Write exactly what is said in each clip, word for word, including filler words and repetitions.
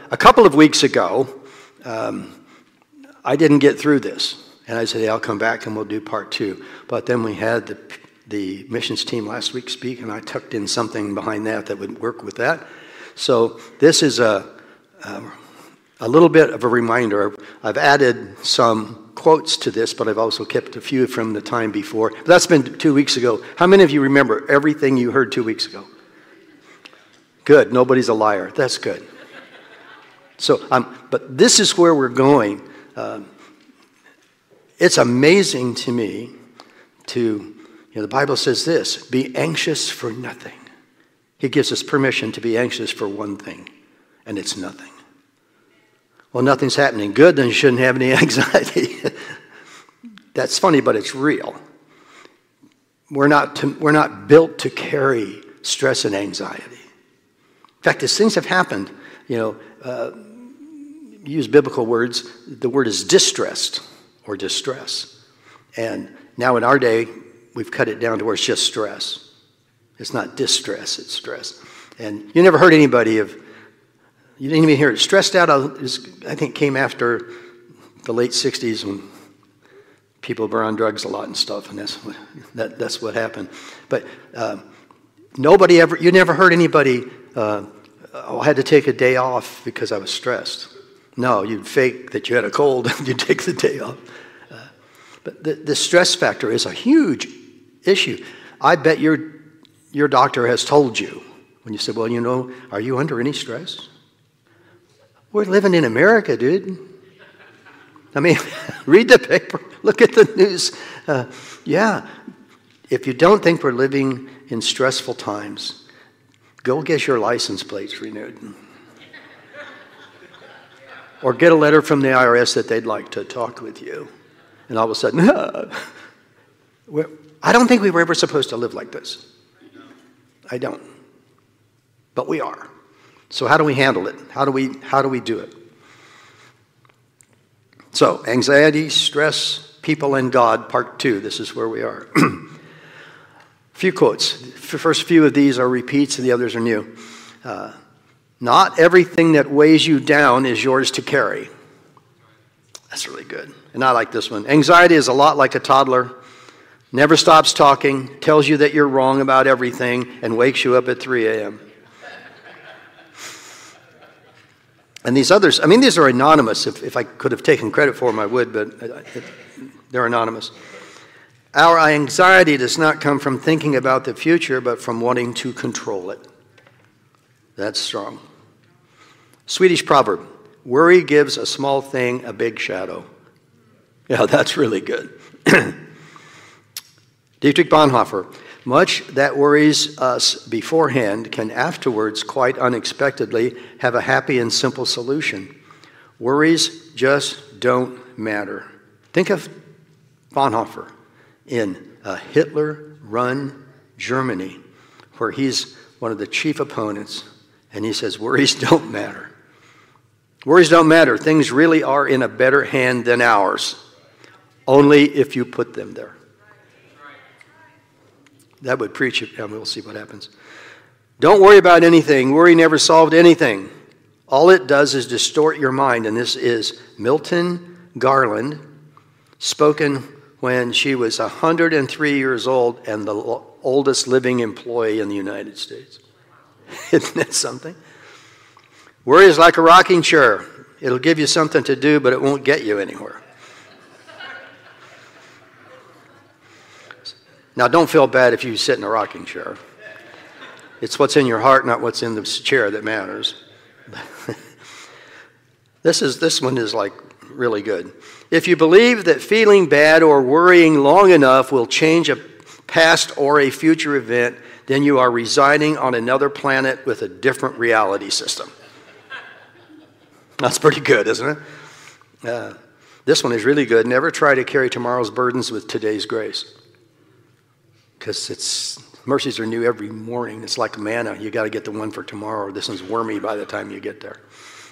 a couple of weeks ago, um, I didn't get through this. And I said, hey, I'll come back and we'll do part two. But then we had the, the missions team last week speak, and I tucked in something behind that that would work with that. So this is a, a, a little bit of a reminder. I've added some quotes to this, but I've also kept a few from the time before. But that's been two weeks ago. How many of you remember everything you heard two weeks ago? Good. Nobody's a liar. That's good. So, um, but this is where we're going. Um, it's amazing to me to, you know, the Bible says this, be anxious for nothing. He gives us permission to be anxious for one thing, and it's nothing. Well, nothing's happening good, then you shouldn't have any anxiety. That's funny, but it's real. We're not, to, we're not built to carry stress and anxiety. In fact, as things have happened, you know, uh, use biblical words, the word is distressed or distress. And now in our day, we've cut it down to where it's just stress. It's not distress, it's stress. And you never heard anybody of, you didn't even hear it. Stressed out, I think, came after the late sixties when people were on drugs a lot and stuff, and that's what, that, that's what happened. But uh, nobody ever, you never heard anybody, uh, oh, I had to take a day off because I was stressed. No, you'd fake that you had a cold and you'd take the day off. Uh, but the, the stress factor is a huge issue. I bet your, your doctor has told you, when you said, well, you know, are you under any stress? We're living in America, dude. I mean, read the paper, look at the news. Uh, yeah, if you don't think we're living in stressful times, go get your license plates renewed. Or get a letter from the I R S that they'd like to talk with you. And all of a sudden, I don't think we were ever supposed to live like this. I don't. But we are. So how do we handle it? How do we, how do we do it? So, anxiety, stress, people, and God, part two. This is where we are. A few quotes. The first few of these are repeats, and the others are new. Uh, Not everything that weighs you down is yours to carry. That's really good. And I like this one. Anxiety is a lot like a toddler. Never stops talking, tells you that you're wrong about everything, and wakes you up at three a.m. And these others, I mean, these are anonymous. If, if I could have taken credit for them, I would, but it, they're anonymous. Our anxiety does not come from thinking about the future, but from wanting to control it. That's strong. Swedish proverb, worry gives a small thing a big shadow. Yeah, that's really good. Dietrich Bonhoeffer, much that worries us beforehand can afterwards, quite unexpectedly, have a happy and simple solution. Worries just don't matter. Think of Bonhoeffer in uh, Hitler-run Germany, where he's one of the chief opponents, and he says, worries don't matter. Worries don't matter. Things really are in a better hand than ours, only if you put them there. That would preach it. Yeah, we'll see what happens. Don't worry about anything. Worry never solved anything. All it does is distort your mind. And this is Milton Garland, spoken when she was one hundred three years old and the oldest living employee in the United States. Isn't that something? Worry is like a rocking chair. It'll give you something to do, but it won't get you anywhere. Now, don't feel bad if you sit in a rocking chair. It's what's in your heart, not what's in the chair that matters. This is this one is like really good. If you believe that feeling bad or worrying long enough will change a past or a future event, then you are residing on another planet with a different reality system. That's pretty good, isn't it? Uh, this one is really good. Never try to carry tomorrow's burdens with today's grace. Because it's mercies are new every morning. It's like manna. You got to get the one for tomorrow. This one's wormy by the time you get there.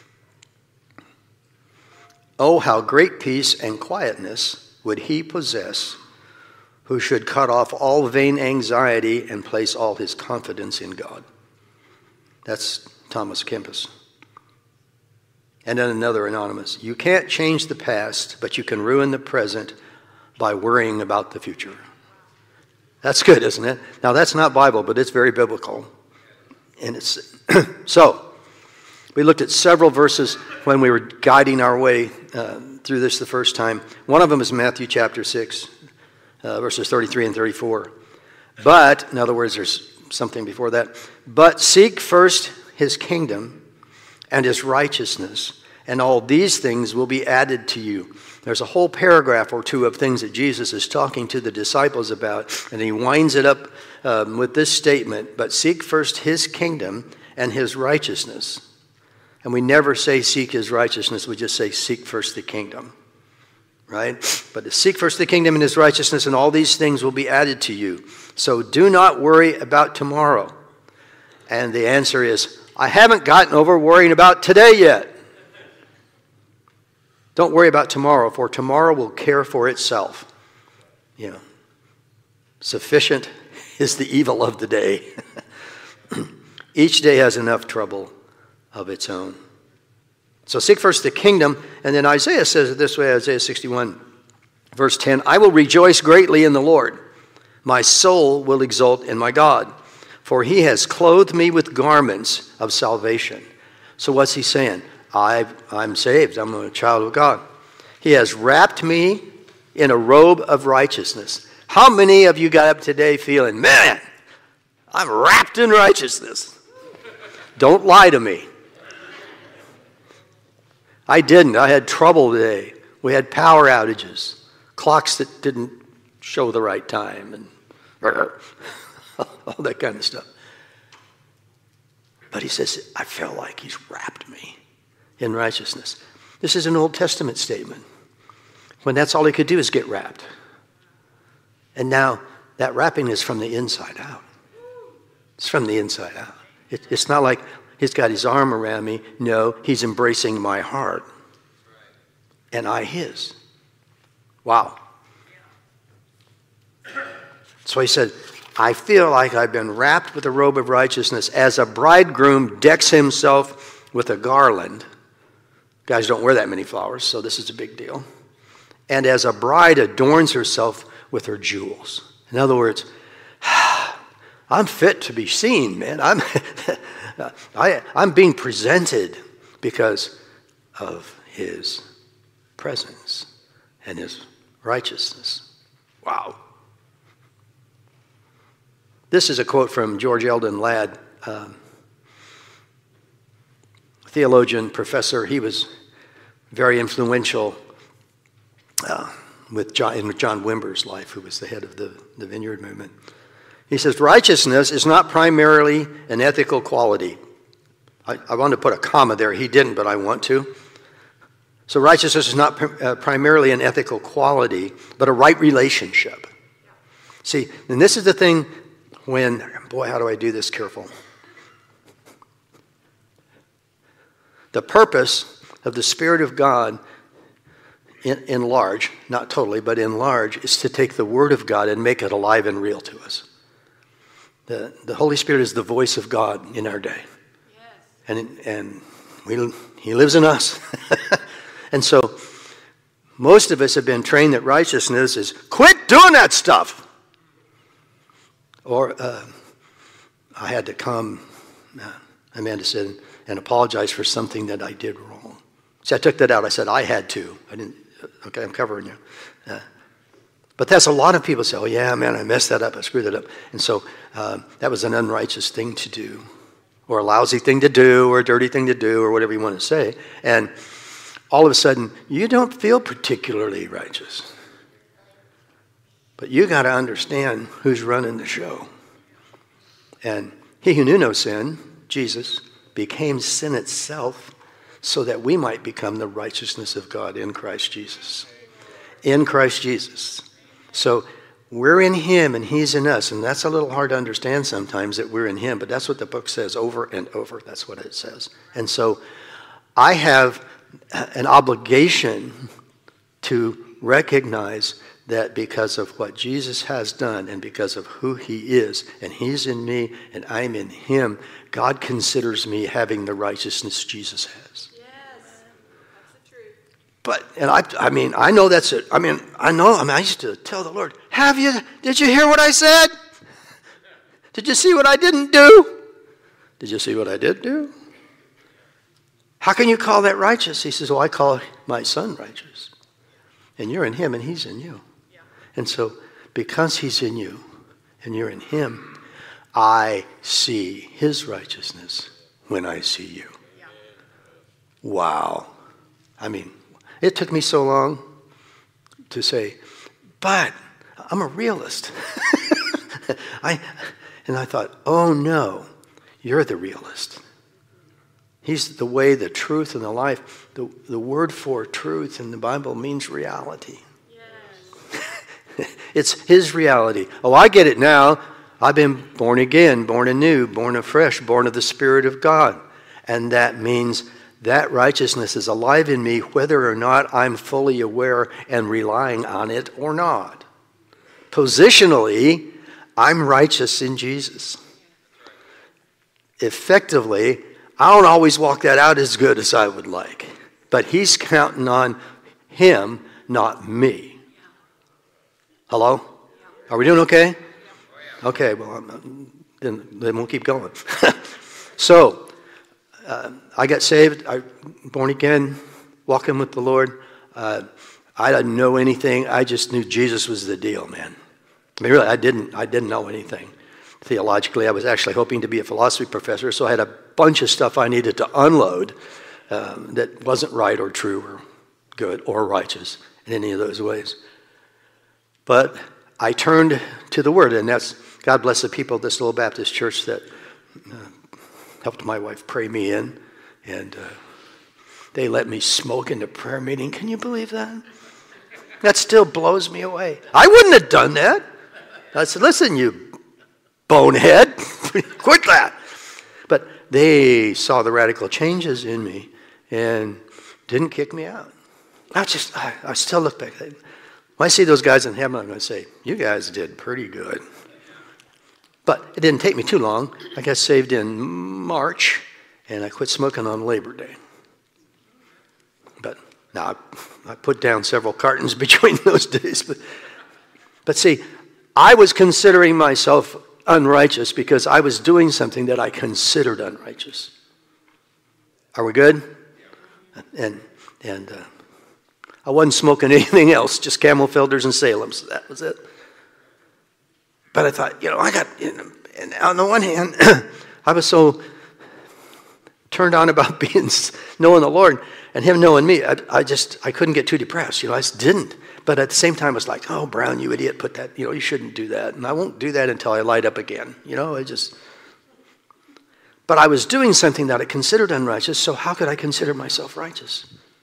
Oh, how great peace and quietness would he possess who should cut off all vain anxiety and place all his confidence in God. That's Thomas Kempis. And then another anonymous. You can't change the past, but you can ruin the present by worrying about the future. That's good, isn't it? Now, that's not Bible, but it's very biblical. And it's so, we looked at several verses when we were guiding our way uh, through this the first time. One of them is Matthew chapter six, uh, verses thirty-three and thirty-four. But, in other words, there's something before that. But seek first his kingdom and his righteousness, and all these things will be added to you. There's a whole paragraph or two of things that Jesus is talking to the disciples about, and he winds it up um, with this statement, but seek first his kingdom and his righteousness. And we never say seek his righteousness, we just say seek first the kingdom, right? But to seek first the kingdom and his righteousness, and all these things will be added to you. So do not worry about tomorrow. And the answer is, I haven't gotten over worrying about today yet. Don't worry about tomorrow, for tomorrow will care for itself. You know, sufficient is the evil of the day. Each day has enough trouble of its own. So seek first the kingdom, and then Isaiah says it this way, Isaiah sixty-one, verse ten, I will rejoice greatly in the Lord. My soul will exult in my God, for he has clothed me with garments of salvation. So what's he saying? I've, I'm saved. I'm a child of God. He has wrapped me in a robe of righteousness. How many of you got up today feeling, man, I'm wrapped in righteousness? Don't lie to me. I didn't. I had trouble today. We had power outages, clocks that didn't show the right time, and all that kind of stuff. But he says, I feel like he's wrapped me in righteousness. This is an Old Testament statement, when that's all he could do is get wrapped. And now that wrapping is from the inside out. It's from the inside out. It, it's not like he's got his arm around me. No, he's embracing my heart. And I his. Wow. So he said, I feel like I've been wrapped with a robe of righteousness as a bridegroom decks himself with a garland. Guys don't wear that many flowers, so this is a big deal. And as a bride adorns herself with her jewels. In other words, I'm fit to be seen, man. I'm, I, I'm being presented because of his presence and his righteousness. Wow. This is a quote from George Eldon Ladd, um, theologian, professor. He was very influential uh, with John, in John Wimber's life, who was the head of the, the Vineyard Movement. He says, righteousness is not primarily an ethical quality. I, I want to put a comma there. He didn't, but I want to. So righteousness is not pr- uh, primarily an ethical quality, but a right relationship. See, and this is the thing when, boy, how do I do this careful? The purpose of the Spirit of God in, in large, not totally, but in large, is to take the Word of God and make it alive and real to us. The, the Holy Spirit is the voice of God in our day. Yes. And, and we, He lives in us. And so most of us have been trained that righteousness is quit doing that stuff. Or uh, I had to come, uh, Amanda said, and apologize for something that I did wrong. See, I took that out. I said, I had to. I didn't, okay, I'm covering you. Uh, but that's a lot of people say, oh yeah, man, I messed that up. I screwed that up. And so uh, that was an unrighteous thing to do, or a lousy thing to do, or a dirty thing to do, or whatever you want to say. And all of a sudden, you don't feel particularly righteous. But you got to understand who's running the show. And he who knew no sin, Jesus, became sin itself so that we might become the righteousness of God in Christ Jesus. In Christ Jesus. So we're in him and he's in us. And that's a little hard to understand sometimes, that we're in him. But that's what the book says over and over. That's what it says. And so I have an obligation to recognize that because of what Jesus has done and because of who he is, and he's in me and I'm in him, God considers me having the righteousness Jesus has. Yes. But, and I, I mean, I know that's it. I mean, I know, I mean, I used to tell the Lord, have you, did you hear what I said? Did you see what I didn't do? Did you see what I did do? How can you call that righteous? He says, well, I call my son righteous. And you're in him and he's in you. Yeah. And so because he's in you and you're in him, I see his righteousness when I see you. Yeah. Wow. I mean, it took me so long to say, but I'm a realist. I, and I thought, oh no, you're the realist. He's the way, the truth, and the life. The, the word for truth in the Bible means reality. Yes. It's his reality. Oh, I get it now. I've been born again, born anew, born afresh, born of the Spirit of God. And that means that righteousness is alive in me whether or not I'm fully aware and relying on it or not. Positionally, I'm righteous in Jesus. Effectively, I don't always walk that out as good as I would like. But he's counting on him, not me. Hello? Are we doing okay? Okay, well, I'm, then, then we'll keep going. So, uh, I got saved, I born again, walking with the Lord. Uh, I didn't know anything. I just knew Jesus was the deal, man. I mean, really, I didn't, I didn't know anything. Theologically, I was actually hoping to be a philosophy professor, so I had a bunch of stuff I needed to unload um, that wasn't right or true or good or righteous in any of those ways. But I turned to the Word, and that's, God bless the people of this little Baptist church that uh, helped my wife pray me in, and uh, they let me smoke in the prayer meeting. Can you believe that? That still blows me away. I wouldn't have done that. I said, listen, you bonehead, quit that. But they saw the radical changes in me and didn't kick me out. I just, I, I still look back. When I see those guys in heaven, I'm going to say, you guys did pretty good. But it didn't take me too long. I got saved in March, and I quit smoking on Labor Day. But now I, I put down several cartons between those days. But, but see, I was considering myself unrighteous because I was doing something that I considered unrighteous. Are we good? And and uh, I wasn't smoking anything else, just Camel Filters and Salems. That was it. But I thought, you know, I got, you know, and on the one hand, I was so turned on about being, knowing the Lord and him knowing me. I, I just, I couldn't get too depressed. You know, I just didn't. But at the same time, I was like, oh, Brown, you idiot, put that, you know, you shouldn't do that. And I won't do that until I light up again. You know, I just, but I was doing something that I considered unrighteous, so how could I consider myself righteous?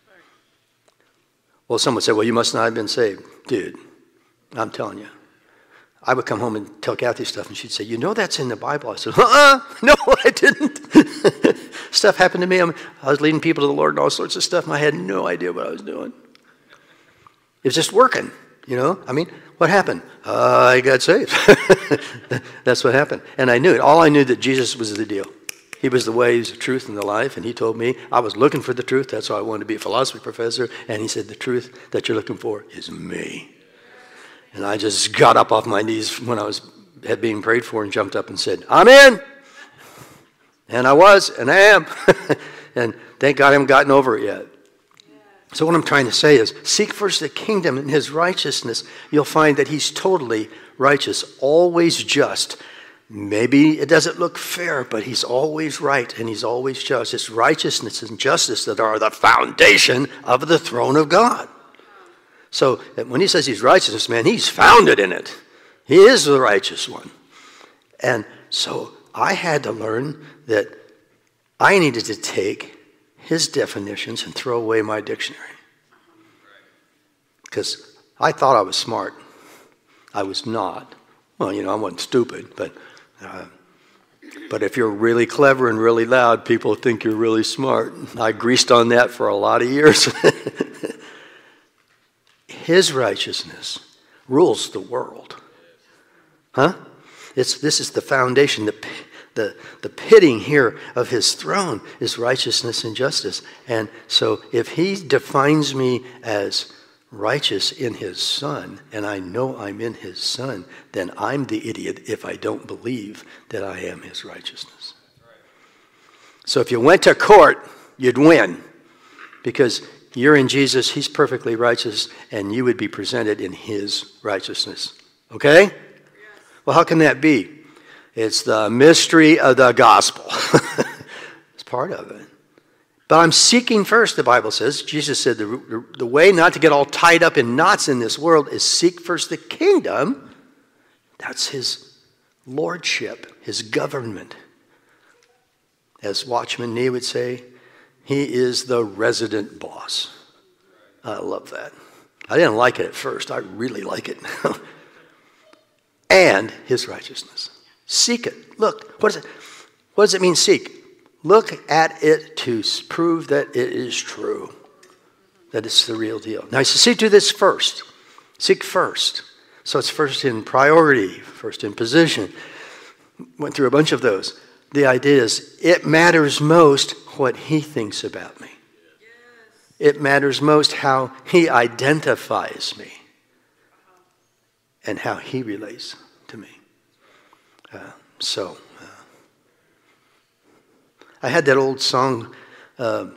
Well, someone said, well, you must not have been saved. Dude, I'm telling you. I would come home and tell Kathy stuff, and she'd say, you know that's in the Bible. I said, uh-uh, no, I didn't. Stuff happened to me. I was leading people to the Lord and all sorts of stuff, and I had no idea what I was doing. It was just working, you know. I mean, what happened? Uh, I got saved. That's what happened. And I knew it. All I knew that Jesus was the deal. He was the way, he was the truth, and the life. And he told me I was looking for the truth. That's why I wanted to be a philosophy professor. And he said, the truth that you're looking for is me. And I just got up off my knees when I was had being prayed for and jumped up and said, I'm in. And I was, and I am. And thank God I haven't gotten over it yet. So what I'm trying to say is, seek first the kingdom and his righteousness. You'll find that he's totally righteous, always just. Maybe it doesn't look fair, but he's always right and he's always just. It's righteousness and justice that are the foundation of the throne of God. So when he says he's righteous, man, he's founded in it. He is the righteous one. And so I had to learn that I needed to take his definitions and throw away my dictionary. Because I thought I was smart. I was not. Well, you know, I wasn't stupid, but uh, but if you're really clever and really loud, people think you're really smart. I greased on that for a lot of years. His righteousness rules the world. Huh? It's, this is the foundation, the, the, the pitting here of his throne is righteousness and justice. And so if he defines me as righteous in his Son, and I know I'm in his Son, then I'm the idiot if I don't believe that I am his righteousness. So if you went to court, you'd win, because you're in Jesus, he's perfectly righteous, and you would be presented in his righteousness. Okay? Yes. Well, how can that be? It's the mystery of the gospel. It's part of it. But I'm seeking first, the Bible says. Jesus said the, the, the way not to get all tied up in knots in this world is seek first the kingdom. That's his lordship, his government. As Watchman Nee would say, he is the resident boss. I love that. I didn't like it at first. I really like it now. And his righteousness. Seek it. Look, what, is it, what does it mean, seek? Look at it to prove that it is true, that it's the real deal. Now, he says, see to this first. Seek first. So it's first in priority, first in position. Went through a bunch of those. The idea is, it matters most what he thinks about me. It matters most how he identifies me and how he relates to me. Uh, so, uh, I had that old song. Uh,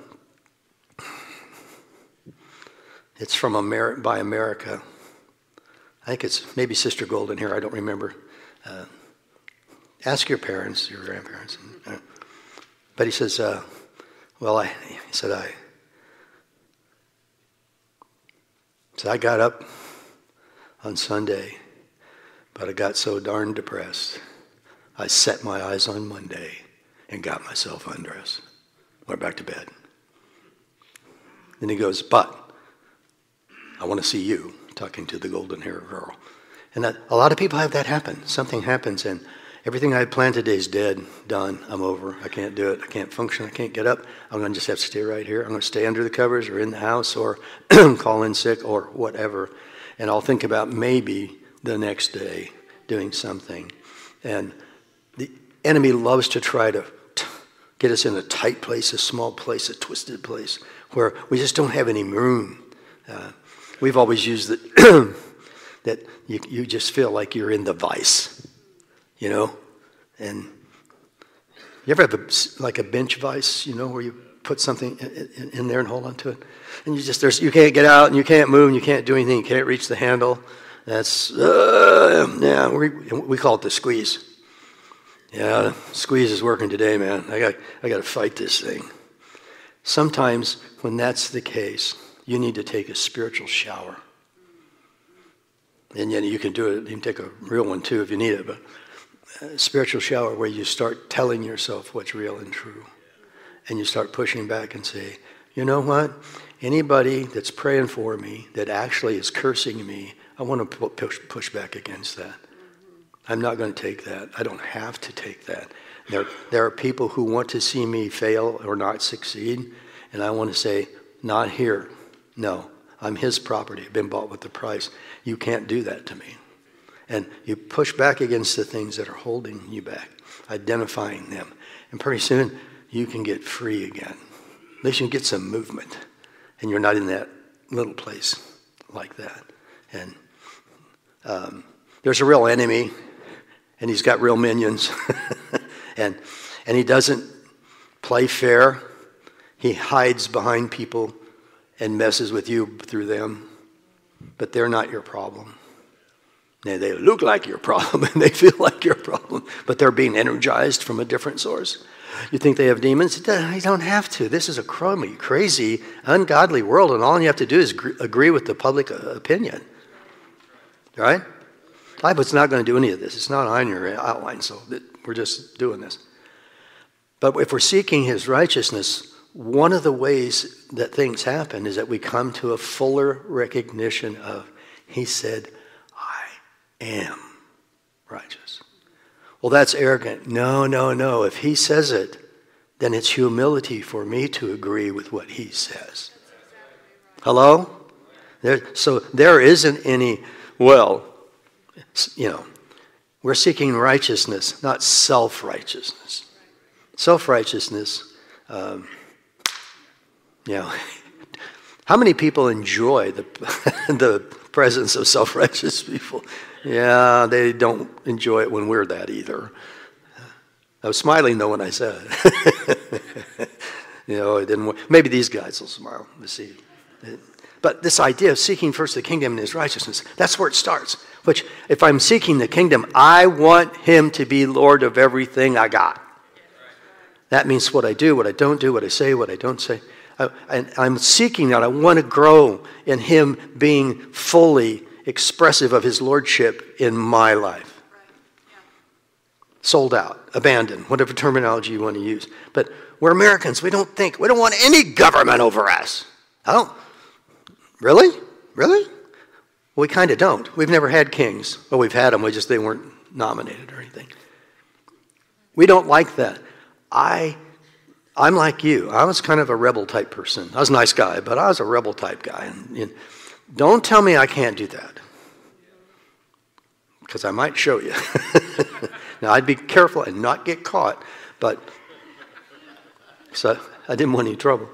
it's from Amer- by America. I think it's maybe Sister Golden here. I don't remember. Uh, ask your parents, your grandparents. And, uh, but he says, uh, well, I, he said, I, so I got up on Sunday, but I got so darn depressed. I set my eyes on Monday and got myself undressed. Went back to bed. Then he goes, but I want to see you, talking to the golden hair girl. And that, a lot of people have that happen. Something happens and everything I had planned today is dead, done, I'm over. I can't do it. I can't function. I can't get up. I'm going to just have to stay right here. I'm going to stay under the covers or in the house or call in sick or whatever. And I'll think about maybe the next day doing something. And the enemy loves to try to t- get us in a tight place, a small place, a twisted place, where we just don't have any room. Uh, we've always used it that you, you just feel like you're in the vice, you know? And you ever have a, like a bench vice, you know, where you put something in, in, in there and hold on to it? And you just, there's, you can't get out and you can't move and you can't do anything. You can't reach the handle. That's, uh, yeah, we, we call it the squeeze. Yeah, the squeeze is working today, man. I got, I got to fight this thing. Sometimes when that's the case, you need to take a spiritual shower. And yet you can do it. You can take a real one too if you need it. But a spiritual shower where you start telling yourself what's real and true. And you start pushing back and say, you know what? Anybody that's praying for me that actually is cursing me, I want to push, push back against that. I'm not going to take that. I don't have to take that. There, there are people who want to see me fail or not succeed, and I want to say, not here. No, I'm his property. I've been bought with the price. You can't do that to me. And you push back against the things that are holding you back, identifying them. And pretty soon, you can get free again. At least you can get some movement, and you're not in that little place like that. And um, there's a real enemy, and he's got real minions. and and he doesn't play fair. He hides behind people and messes with you through them. But they're not your problem. They, they look like your problem, and they feel like your problem. But they're being energized from a different source. You think they have demons? They don't have to. This is a crummy, crazy, ungodly world, and all you have to do is agree with the public opinion. Right? The Bible's not going to do any of this. It's not on your outline, so we're just doing this. But if we're seeking his righteousness, one of the ways that things happen is that we come to a fuller recognition of, he said, I am righteous. Well, that's arrogant. No, no, no. If he says it, then it's humility for me to agree with what he says. Hello? There, so there isn't any, well, you know, We're seeking righteousness, not self-righteousness. Self-righteousness, um, you know, how many people enjoy the, the presence of self-righteous people? Yeah, they don't enjoy it when we're that either. I was smiling though when I said it. You know, it didn't. Maybe these guys will smile. Let's see. But this idea of seeking first the kingdom and his righteousness, that's where it starts. Which, if I'm seeking the kingdom, I want him to be Lord of everything I got. That means what I do, what I don't do, what I say, what I don't say. I, and I'm seeking that. I want to grow in him being fully expressive of his lordship in my life. Sold out, abandoned, whatever terminology you want to use. But we're Americans. We don't think, we don't want any government over us. I don't. Really? Really? Well, we kind of don't. We've never had kings. Well, we've had them. We just, they weren't nominated or anything. We don't like that. I, I'm like you. I was kind of a rebel type person. I was a nice guy, but I was a rebel type guy. And, and don't tell me I can't do that, because I might show you. Now, I'd be careful and not get caught, but so I didn't want any trouble.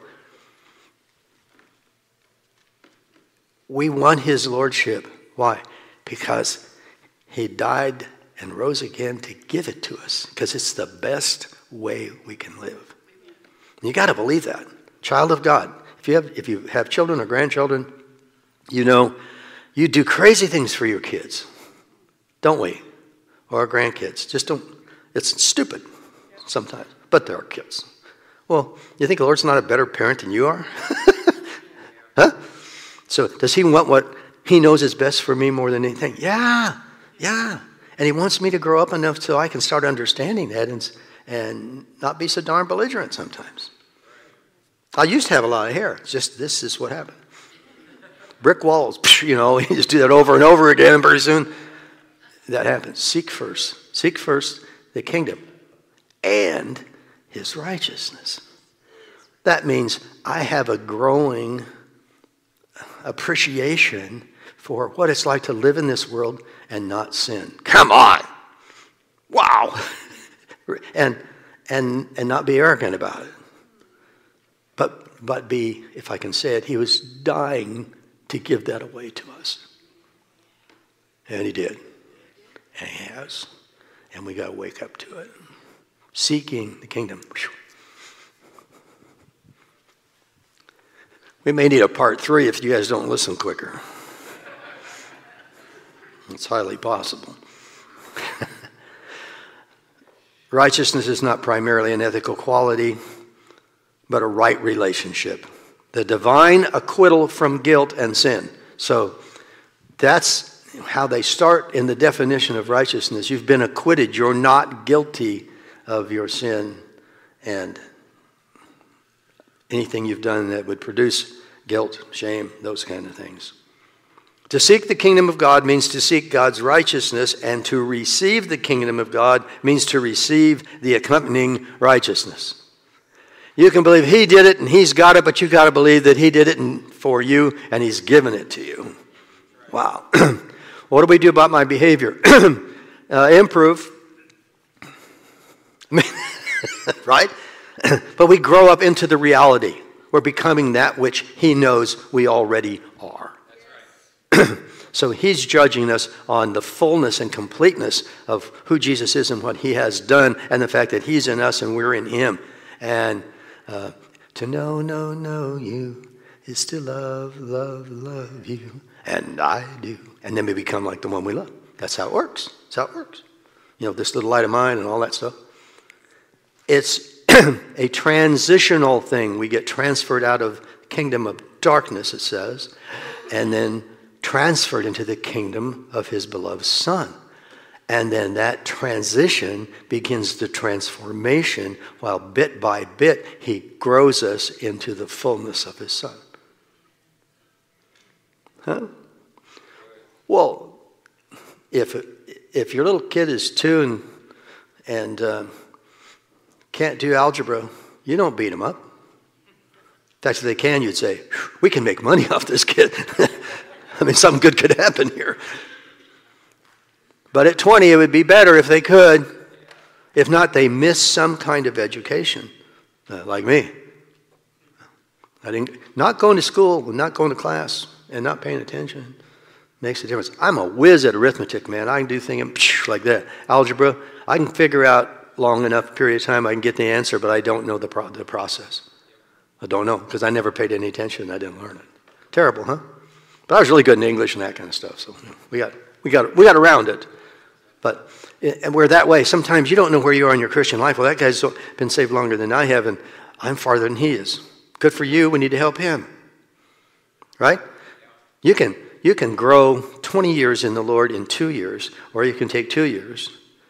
We want his lordship. Why? Because he died and rose again to give it to us, because it's the best way we can live. And you got to believe that. Child of God. If you have if you have children or grandchildren, you know you do crazy things for your kids, don't we? Or our grandkids. Just don't. It's stupid sometimes, but they're our kids. Well, you think the Lord's not a better parent than you are? Huh? So does he want what he knows is best for me more than anything? Yeah, yeah. And he wants me to grow up enough so I can start understanding that and, and not be so darn belligerent sometimes. I used to have a lot of hair. It's just this is what happened. Brick walls, you know, you just do that over and over again, and pretty soon that happens. Seek first. Seek first the kingdom and his righteousness. That means I have a growing appreciation for what it's like to live in this world and not sin. Come on. Wow. and and and not be arrogant about it. But but be, if I can say it, he was dying to give that away to us. And he did. And he has. And we got to wake up to it. Seeking the kingdom. We may need a part three if you guys don't listen quicker. It's highly possible. Righteousness is not primarily an ethical quality, but a right relationship. The divine acquittal from guilt and sin. So that's how they start in the definition of righteousness. You've been acquitted. You're not guilty of your sin and anything you've done that would produce guilt, shame, those kind of things. To seek the kingdom of God means to seek God's righteousness, and to receive the kingdom of God means to receive the accompanying righteousness. You can believe he did it and he's got it, but you got to believe that he did it for you and he's given it to you. Wow. What do we do about my behavior? uh, improve. Right? But we grow up into the reality. We're becoming that which he knows we already are. So he's judging us on the fullness and completeness of who Jesus is and what he has done, and the fact that he's in us and we're in him. And uh, to know, know, know you is to love, love, love you. And I do. And then we become like the one we love. That's how it works. That's how it works. You know, this little light of mine and all that stuff. It's a transitional thing. We get transferred out of the kingdom of darkness, it says, and then transferred into the kingdom of his beloved Son. And then that transition begins the transformation, while bit by bit he grows us into the fullness of his Son. Huh? Well, if if your little kid is two and and uh, can't do algebra, you don't beat him up. In fact, if they can, you'd say, we can make money off this kid. I mean, something good could happen here. But at twenty, it would be better if they could. If not, they miss some kind of education, uh, like me. I didn't, not going to school, not going to class, and not paying attention makes a difference. I'm a whiz at arithmetic, man. I can do things like that. Algebra, I can figure out long enough period of time I can get the answer, but I don't know the, pro the process. I don't know, because I never paid any attention. I didn't learn it. Terrible, huh? But I was really good in English and that kind of stuff, so you know, we got, we got, we got around it. But and we're that way. Sometimes you don't know where you are in your Christian life. Well, that guy's been saved longer than I have, and I'm farther than he is. Good for you. We need to help him. Right? You can, you can grow twenty years in the Lord in two years, or you can take two years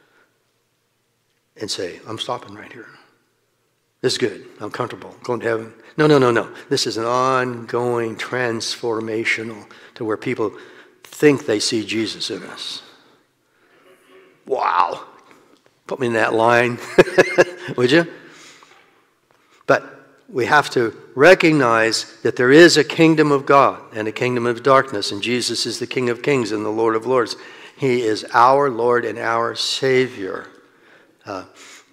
and say, I'm stopping right here. This is good. I'm comfortable. I'm going to heaven. No, no, no, no. This is an ongoing transformational to where people think they see Jesus in us. Wow. Put me in that line, would you? But we have to recognize that there is a kingdom of God and a kingdom of darkness, and Jesus is the King of Kings and the Lord of Lords. He is our Lord and our Savior. Uh,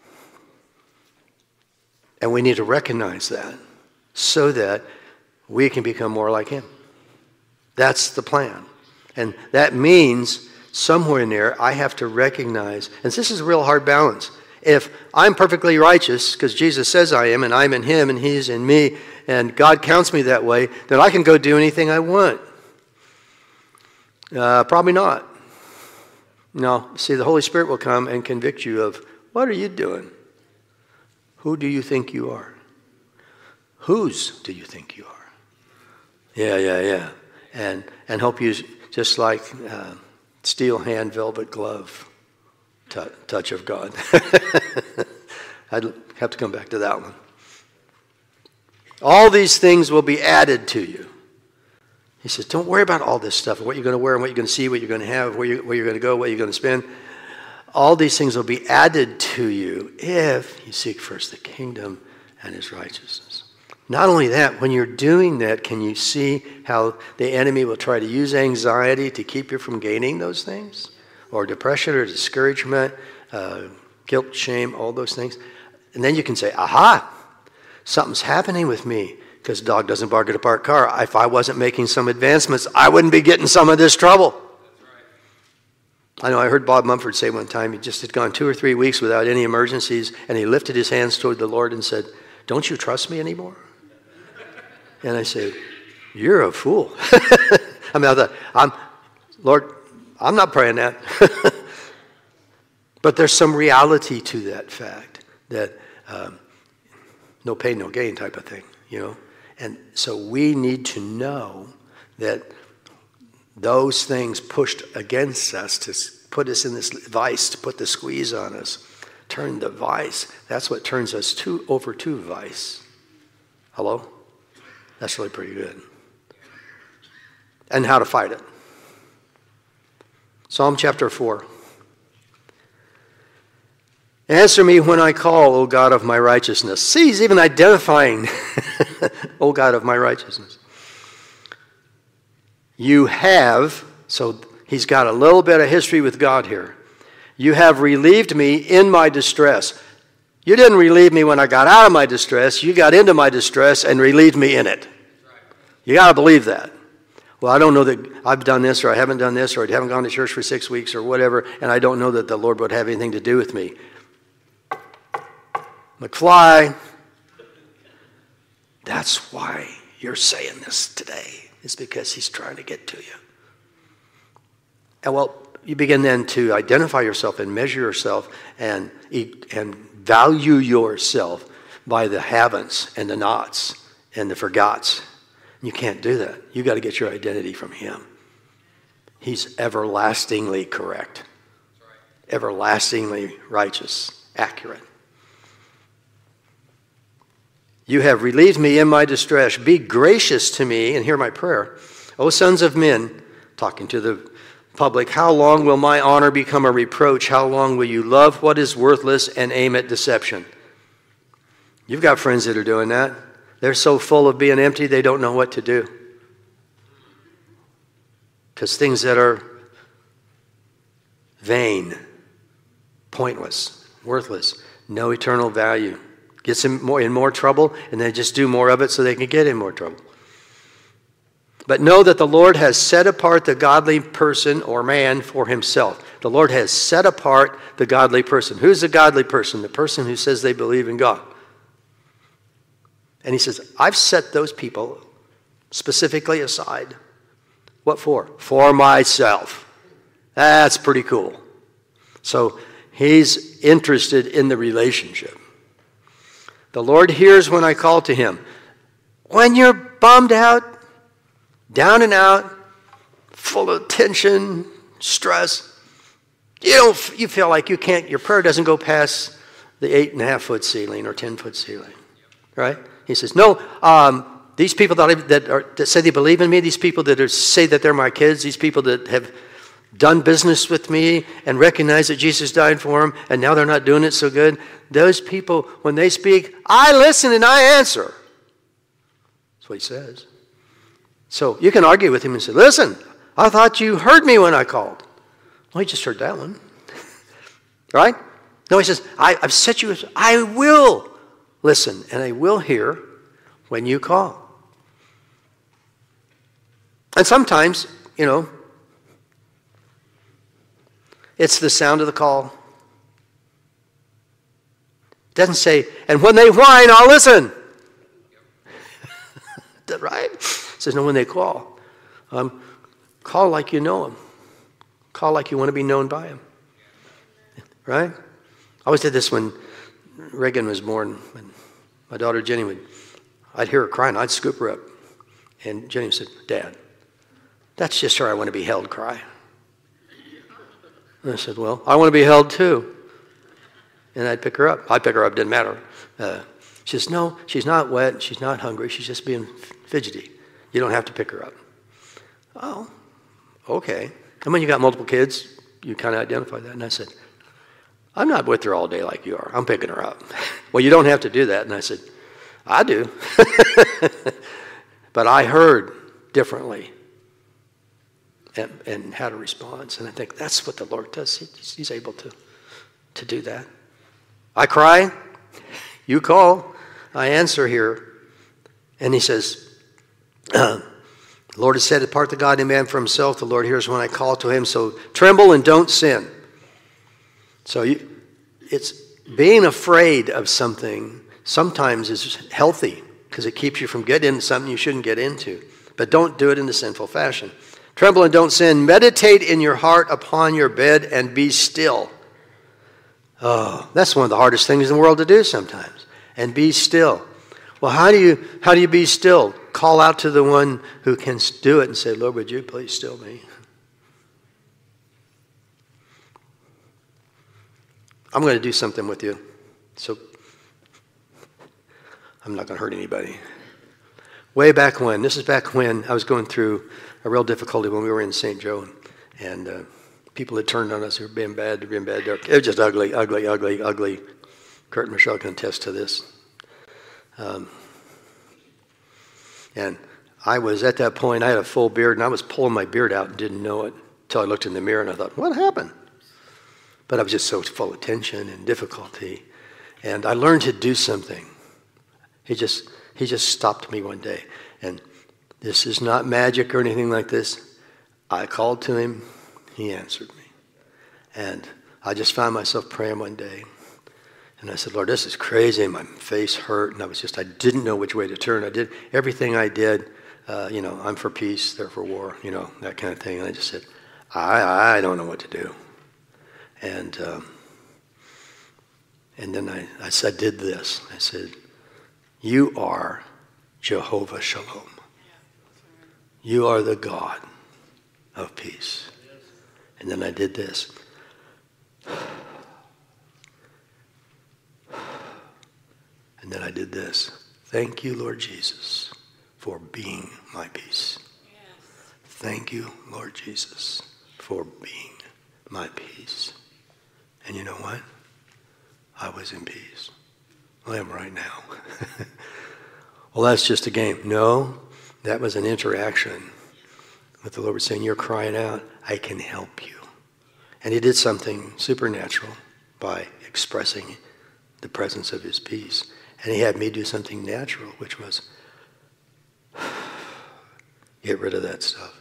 and we need to recognize that so that we can become more like Him. That's the plan. And that means somewhere in there, I have to recognize, and this is a real hard balance. If I'm perfectly righteous, because Jesus says I am, and I'm in Him, and He's in me, and God counts me that way, then I can go do anything I want. Uh, probably not. No. See, the Holy Spirit will come and convict you of, what are you doing? Who do you think you are? Whose do you think you are? Yeah, yeah, yeah. And, and help you, just like... Uh, steel hand, velvet glove, touch of God. I'd have to come back to that one. All these things will be added to you. He says, don't worry about all this stuff, what you're going to wear and what you're going to see, what you're going to have, where, you, where you're going to go, what you're going to spend. All these things will be added to you if you seek first the kingdom and His righteousness. Not only that, when you're doing that, can you see how the enemy will try to use anxiety to keep you from gaining those things? Or depression or discouragement, uh, guilt, shame, all those things. And then you can say, aha, something's happening with me because a dog doesn't bark at a parked car. If I wasn't making some advancements, I wouldn't be getting some of this trouble. I know I heard Bob Mumford say one time, he just had gone two or three weeks without any emergencies, and he lifted his hands toward the Lord and said, don't you trust me anymore? And I said, you're a fool. I mean, I thought, I'm, Lord, I'm not praying that. But there's some reality to that fact, that um, no pain, no gain type of thing, you know. And so we need to know that those things pushed against us to put us in this vice, to put the squeeze on us, turn the vice. That's what turns us to, over to vice. Hello? That's really pretty good. And how to fight it. Psalm chapter four. Answer me when I call, O God of my righteousness. See, he's even identifying, O God of my righteousness. You have, so he's got a little bit of history with God here. You have relieved me in my distress. You didn't relieve me when I got out of my distress. You got into my distress and relieved me in it. You got to believe that. Well, I don't know that I've done this or I haven't done this or I haven't gone to church for six weeks or whatever, and I don't know that the Lord would have anything to do with me. McFly, that's why you're saying this today. It's because he's trying to get to you. And well, you begin then to identify yourself and measure yourself and, and value yourself by the haven'ts and the nots and the forgots. You can't do that. You got to get your identity from Him. He's everlastingly correct, everlastingly righteous, accurate. You have relieved me in my distress. Be gracious to me, and hear my prayer. O sons of men, talking to the public, how long will my honor become a reproach? How long will you love what is worthless and aim at deception? You've got friends that are doing that. They're so full of being empty, they don't know what to do. Because things that are vain, pointless, worthless, no eternal value. Gets them more, in more trouble, and they just do more of it so they can get in more trouble. But know that the Lord has set apart the godly person or man for himself. The Lord has set apart the godly person. Who's the godly person? The person who says they believe in God. And he says, I've set those people specifically aside. What for? For myself. That's pretty cool. So he's interested in the relationship. The Lord hears when I call to him. When you're bummed out, down and out, full of tension, stress, you don't, you feel like you can't, your prayer doesn't go past the eight and a half foot ceiling or ten foot ceiling, right? He says, no, um, these people that, I, that, are, that say they believe in me, these people that are, say that they're my kids, these people that have done business with me and recognize that Jesus died for them, and now they're not doing it so good, those people, when they speak, I listen and I answer. That's what he says. So you can argue with him and say, listen, I thought you heard me when I called. Well, he just heard that one. Right? No, he says, I, I've set you, I will listen and I will hear when you call. And sometimes, you know, it's the sound of the call. It doesn't say, and when they whine, I'll listen. Right? It says, no, when they call. Um, call like you know them. Call like you want to be known by them. Right? I always did this when Reagan was born. When my daughter Jenny would, I'd hear her crying, I'd scoop her up. And Jenny said, Dad, that's just her I want to be held cry. And I said, well, I want to be held too. And I'd pick her up. I'd pick her up, didn't matter. Uh, she says, no, she's not wet, she's not hungry, she's just being fidgety. You don't have to pick her up. Oh, okay. And when you got multiple kids, you kind of identify that. And I said, I'm not with her all day like you are. I'm picking her up. Well, you don't have to do that. And I said, I do. But I heard differently and, and had a response. And I think that's what the Lord does. He, he's able to, to do that. I cry. You call. I answer here. And he says, uh, the Lord has set apart the godly man for himself. The Lord hears when I call to him. So tremble and don't sin. So you, it's being afraid of something sometimes is healthy because it keeps you from getting into something you shouldn't get into. But don't do it in a sinful fashion. Tremble and don't sin. Meditate in your heart upon your bed and be still. Oh, that's one of the hardest things in the world to do sometimes. And be still. Well, how do you how do you be still? Call out to the one who can do it and say, Lord, would you please still me? I'm going to do something with you. So I'm not going to hurt anybody. Way back when, this is back when I was going through a real difficulty when we were in Saint Joe. And uh, people had turned on us who were being bad, they were being bad. It was just ugly, ugly, ugly, ugly. Kurt and Michelle can attest to this. Um, and I was at that point, I had a full beard, and I was pulling my beard out and didn't know it until I looked in the mirror and I thought, what happened? But I was just so full of tension and difficulty. And I learned to do something. He just he just stopped me one day. And this is not magic or anything like this. I called to him. He answered me. And I just found myself praying one day. And I said, Lord, this is crazy. My face hurt. And I was just, I didn't know which way to turn. I did everything I did. Uh, you know, I'm for peace, they're for war, you know, that kind of thing. And I just said, I, I don't know what to do. And um, and then I, I said, did this. I said, you are Jehovah Shalom. You are the God of peace. And then I did this. And then I did this. Thank you, Lord Jesus, for being my peace. Yes. Thank you, Lord Jesus, for being my peace. And you know what? I was in peace. I am right now. Well, that's just a game. No, that was an interaction with the Lord saying, you're crying out. I can help you. And he did something supernatural by expressing the presence of his peace. And he had me do something natural, which was get rid of that stuff.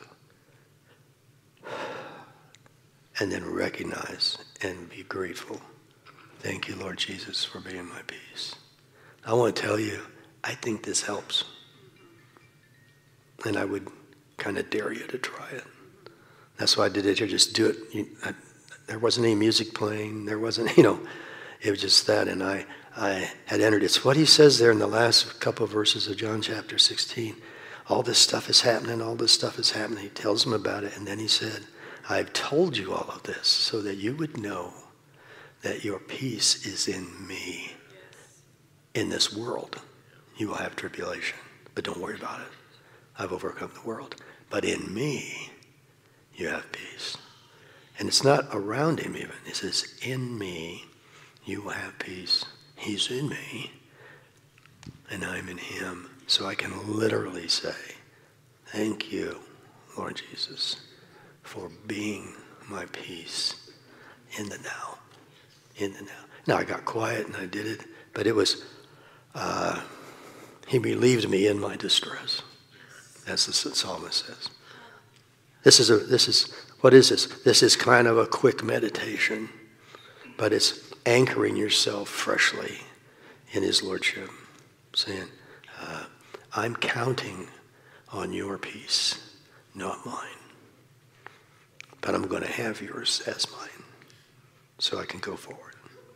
And then recognize and be grateful. Thank you, Lord Jesus, for being my peace. I want to tell you, I think this helps. And I would kind of dare you to try it. That's why I did it here. Just do it. You, I, there wasn't any music playing. There wasn't, you know, it was just that. And I, I had entered. It's what he says there in the last couple of verses of John chapter sixteen. All this stuff is happening. All this stuff is happening. He tells them about it. And then he said, I've told you all of this so that you would know that your peace is in me. In this world, you will have tribulation. But don't worry about it. I've overcome the world. But in me, you have peace. And it's not around him even. He says, in me, you will have peace. He's in me, and I'm in him. So I can literally say, thank you, Lord Jesus, for being my peace in the now. In the now. Now I got quiet and I did it, but it was, uh, he relieved me in my distress, as the psalmist says. This is a, this is, what is this? This is kind of a quick meditation, but it's anchoring yourself freshly in his lordship, saying, uh, I'm counting on your peace, not mine. But I'm going to have yours as mine, so I can go forward.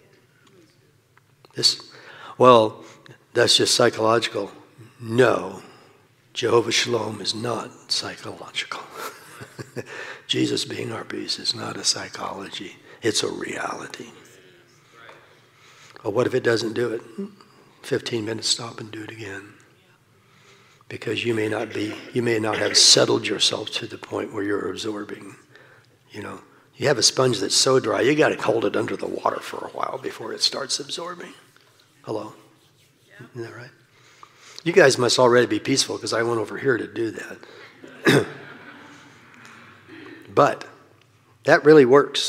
This, well, that's just psychological. No, Jehovah Shalom is not psychological. Jesus being our peace is not a psychology. It's a reality. Well, what if it doesn't do it? fifteen minutes, stop and do it again. Because you may not be, you may not have settled yourself to the point where you're absorbing. You know, you have a sponge that's so dry, you got to hold it under the water for a while before it starts absorbing. Hello? Yeah. Isn't that right? You guys must already be peaceful because I went over here to do that. But that really works.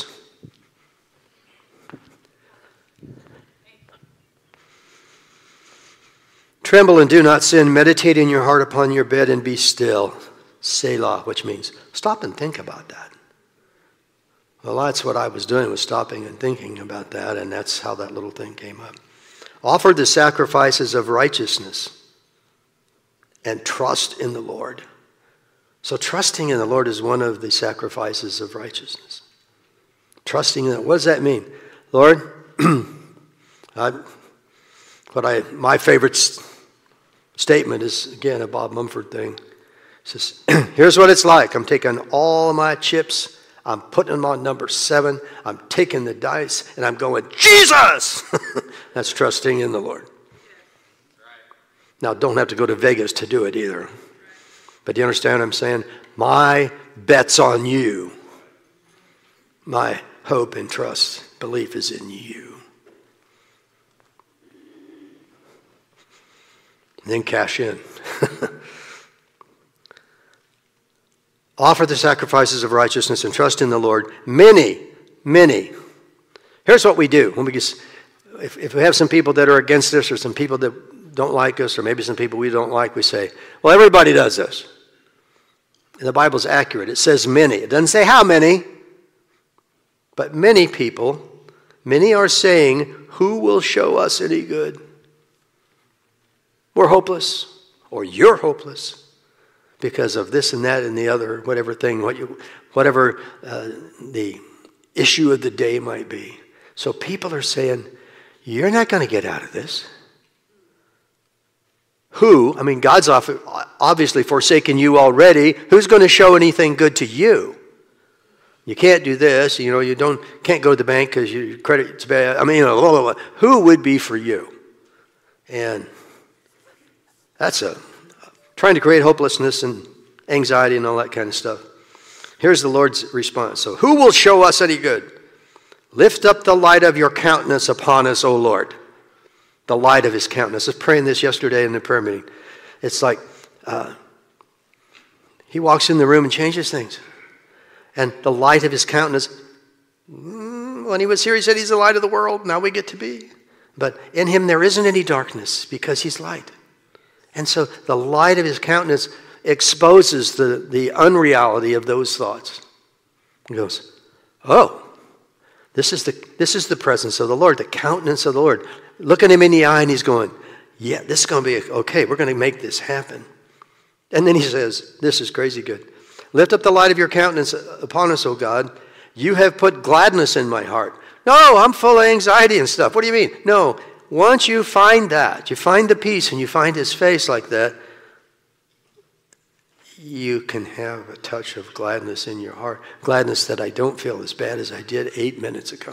Tremble and do not sin. Meditate in your heart upon your bed and be still. Selah, which means stop and think about that. Well, that's what I was doing, was stopping and thinking about that, and that's how that little thing came up. Offer the sacrifices of righteousness and trust in the Lord. So trusting in the Lord is one of the sacrifices of righteousness. Trusting in it. What does that mean? Lord, I, what I my favorite st- statement is, again, a Bob Mumford thing. It says, here's what it's like. I'm taking all of my chips, I'm putting them on number seven, I'm taking the dice, and I'm going, Jesus! That's trusting in the Lord. Now, don't have to go to Vegas to do it either. But do you understand what I'm saying? My bet's on you. My hope and trust, belief is in you. And then cash in. Offer the sacrifices of righteousness and trust in the Lord. Many, many. Here's what we do. When we get, if, if we have some people that are against us or some people that don't like us or maybe some people we don't like, we say, well, everybody does this. And the Bible's accurate. It says many. It doesn't say how many. But many people, many are saying, who will show us any good? We're hopeless, or you're hopeless because of this and that and the other, whatever thing, what you, whatever uh, the issue of the day might be. So people are saying, you're not going to get out of this. Who, I mean, God's obviously forsaken you already. Who's going to show anything good to you? You can't do this. You know, you don't can't go to the bank because your credit's bad. I mean, you know, blah, blah, blah. Who would be for you? And that's a trying to create hopelessness and anxiety and all that kind of stuff. Here's the Lord's response. So, who will show us any good? Lift up the light of your countenance upon us, O Lord. The light of his countenance. I was praying this yesterday in the prayer meeting. It's like uh, he walks in the room and changes things. And the light of his countenance, When he was here, he said he's the light of the world. Now we get to be. But in him there isn't any darkness because he's light. And so the light of his countenance exposes the, the unreality of those thoughts. He goes, oh, this is the this is the presence of the Lord, the countenance of the Lord. Looking him in the eye and he's going, yeah, this is going to be okay. We're going to make this happen. And then he says, this is crazy good. Lift up the light of your countenance upon us, O God. You have put gladness in my heart. No, I'm full of anxiety and stuff. What do you mean? No, once you find that, you find the peace and you find his face like that, you can have a touch of gladness in your heart. Gladness that I don't feel as bad as I did eight minutes ago.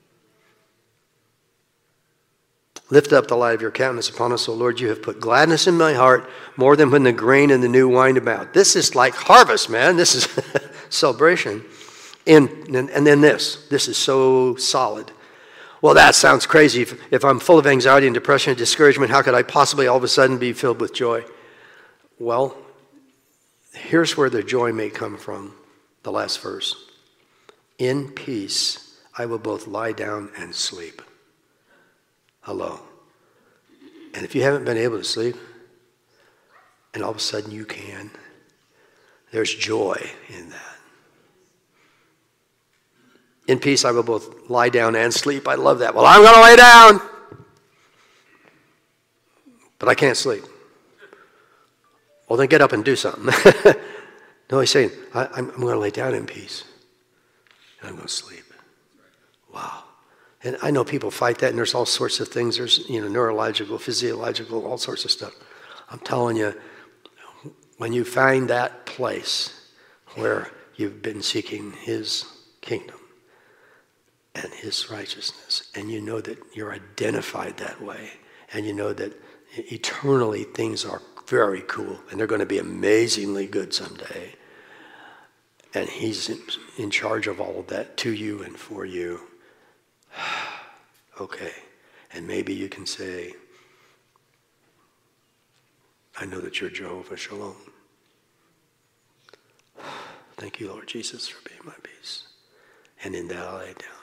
Lift up the light of your countenance upon us, O Lord. You have put gladness in my heart more than when the grain and the new wine abound. This is like harvest, man. This is celebration. And, and, and then this. This is so solid. Well, that sounds crazy. If, if I'm full of anxiety and depression and discouragement, how could I possibly all of a sudden be filled with joy? Well, here's where the joy may come from. The last verse. In peace, I will both lie down and sleep. Hello. And if you haven't been able to sleep, and all of a sudden you can, there's joy in that. In peace I will both lie down and sleep. I love that. Well, I'm going to lay down, but I can't sleep. Well, then get up and do something. No, he's saying, I, I'm, I'm going to lay down in peace, and I'm going to sleep. Wow. And I know people fight that, and there's all sorts of things. There's, you know, neurological, physiological, all sorts of stuff. I'm telling you, when you find that place where you've been seeking his kingdom and his righteousness, and you know that you're identified that way, and you know that eternally things are very cool, and they're going to be amazingly good someday, and he's in, in charge of all of that to you and for you. Okay, and maybe you can say, I know that you're Jehovah Shalom. Thank you, Lord Jesus, for being my peace. And in that I lay down.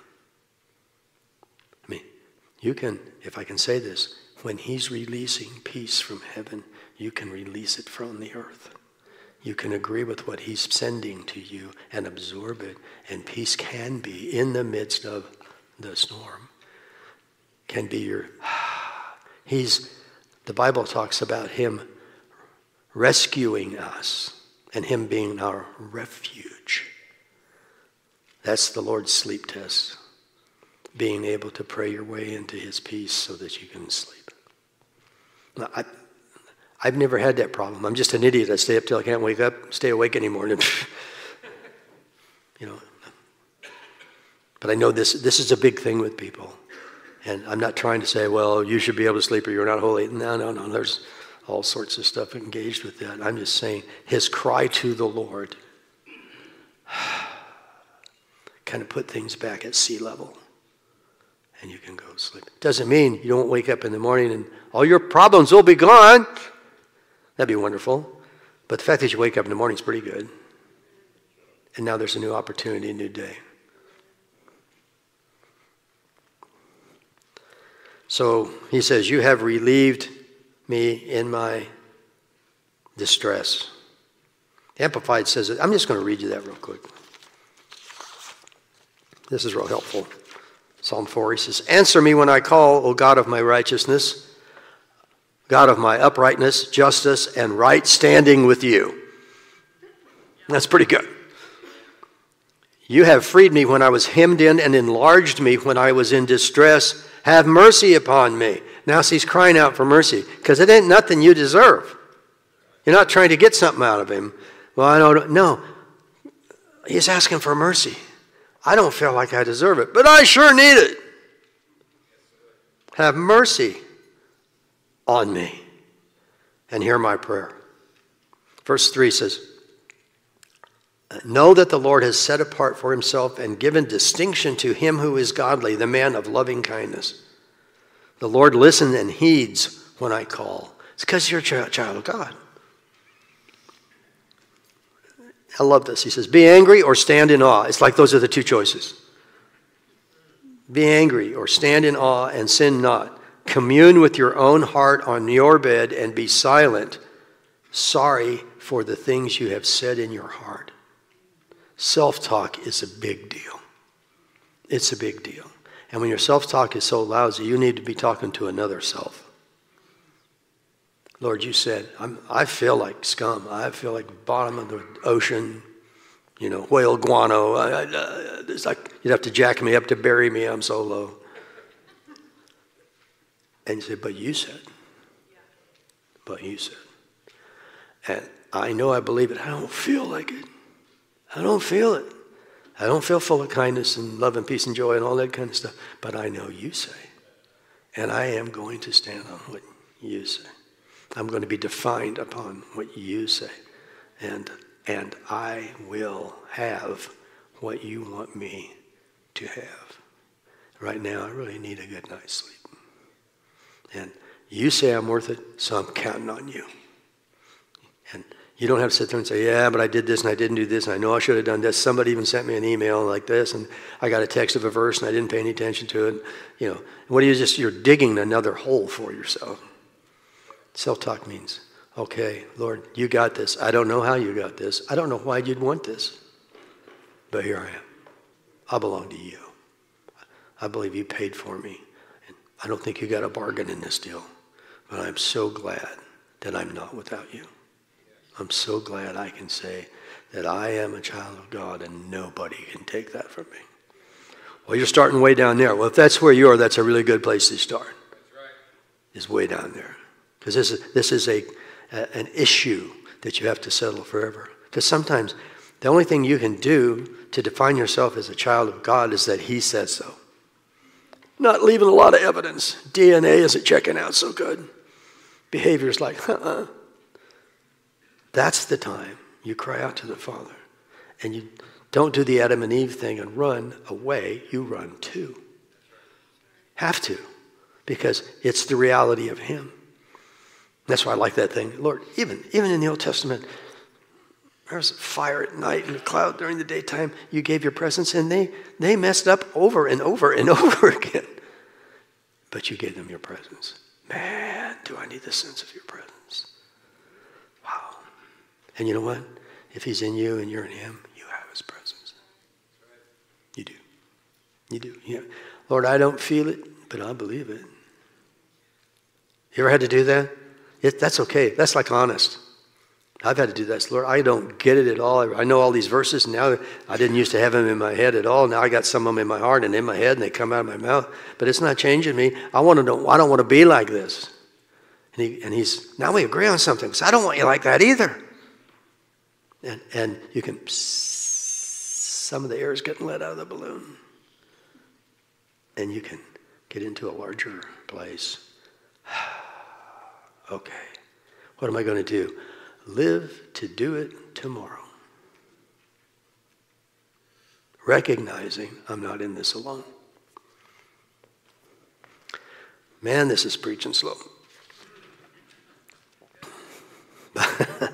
I mean, you can, if I can say this, when he's releasing peace from heaven, you can release it from the earth. You can agree with what he's sending to you and absorb it, and peace can be in the midst of the storm, can be your, he's, the Bible talks about him rescuing us and him being our refuge. That's the Lord's sleep test, being able to pray your way into his peace so that you can sleep. Now, I, I've never had that problem. I'm just an idiot. I stay up till I can't wake up, stay awake anymore. You know, but I know this, this is a big thing with people. And I'm not trying to say, well, you should be able to sleep or you're not holy. No, no, no. There's all sorts of stuff engaged with that. I'm just saying his cry to the Lord kind of put things back at sea level. And you can go sleep. Doesn't mean you don't wake up in the morning and all your problems will be gone. That'd be wonderful. But the fact that you wake up in the morning is pretty good. And now there's a new opportunity, a new day. So he says, you have relieved me in my distress. The Amplified says it. I'm just going to read you that real quick. This is real helpful. Psalm four, he says, answer me when I call, O God of my righteousness, God of my uprightness, justice, and right standing with you. That's pretty good. You have freed me when I was hemmed in and enlarged me when I was in distress. Have mercy upon me. Now see, he's crying out for mercy because it ain't nothing you deserve. You're not trying to get something out of him. Well, I don't know. He's asking for mercy. I don't feel like I deserve it, but I sure need it. Have mercy on me and hear my prayer. Verse three says, know that the Lord has set apart for himself and given distinction to him who is godly, the man of loving kindness. The Lord listens and heeds when I call. It's because you're a child of God. I love this. He says, be angry or stand in awe. It's like those are the two choices. Be angry or stand in awe and sin not. Commune with your own heart on your bed and be silent, sorry for the things you have said in your heart. Self-talk is a big deal. It's a big deal. And when your self-talk is so lousy, you need to be talking to another self. Lord, you said, I'm, I feel like scum. I feel like bottom of the ocean, you know, whale guano. I, I, uh, it's like you'd have to jack me up to bury me. I'm so low. And you said, but you said. But you said. And I know I believe it. I don't feel like it. I don't feel it. I don't feel full of kindness and love and peace and joy and all that kind of stuff. But I know you say. And I am going to stand on what you say. I'm going to be defined upon what you say. And, and I will have what you want me to have. Right now, I really need a good night's sleep. And you say I'm worth it, so I'm counting on you. And you don't have to sit there and say, yeah, but I did this and I didn't do this, and I know I should have done this. Somebody even sent me an email like this, and I got a text of a verse and I didn't pay any attention to it. You know, what do you just, you're digging another hole for yourself. Self-talk means, okay, Lord, you got this. I don't know how you got this. I don't know why you'd want this. But here I am. I belong to you. I believe you paid for me. And I don't think you got a bargain in this deal. But I'm so glad that I'm not without you. I'm so glad I can say that I am a child of God and nobody can take that from me. Well, you're starting way down there. Well, if that's where you are, that's a really good place to start. That's right. Is way down there. Because this is, this is a, a an issue that you have to settle forever. Because sometimes the only thing you can do to define yourself as a child of God is that he says so. Not leaving a lot of evidence. D N A isn't checking out so good. Behavior's like, uh-uh. That's the time you cry out to the Father. And you don't do the Adam and Eve thing and run away. You run to. Have to. Because it's the reality of him. That's why I like that thing. Lord, even, even in the Old Testament, there's fire at night and a cloud during the daytime. You gave your presence, and they, they messed up over and over and over again. But you gave them your presence. Man, do I need the sense of your presence. Wow. And you know what? If he's in you and you're in him, you have his presence. You do. You do. Yeah. Lord, I don't feel it, but I believe it. You ever had to do that? It, that's okay. That's like honest. I've had to do that. Lord, I don't get it at all. I know all these verses, and now I didn't used to have them in my head at all. Now I got some of them in my heart and in my head, and they come out of my mouth. But it's not changing me. I want to know. I don't want to be like this. And, he, and he's, now we agree on something. So I don't want you like that either. And, and you can, psst, some of the air is getting let out of the balloon. And you can get into a larger place. Okay, what am I going to do? Live to do it tomorrow. Recognizing I'm not in this alone. Man, this is preaching slow. uh,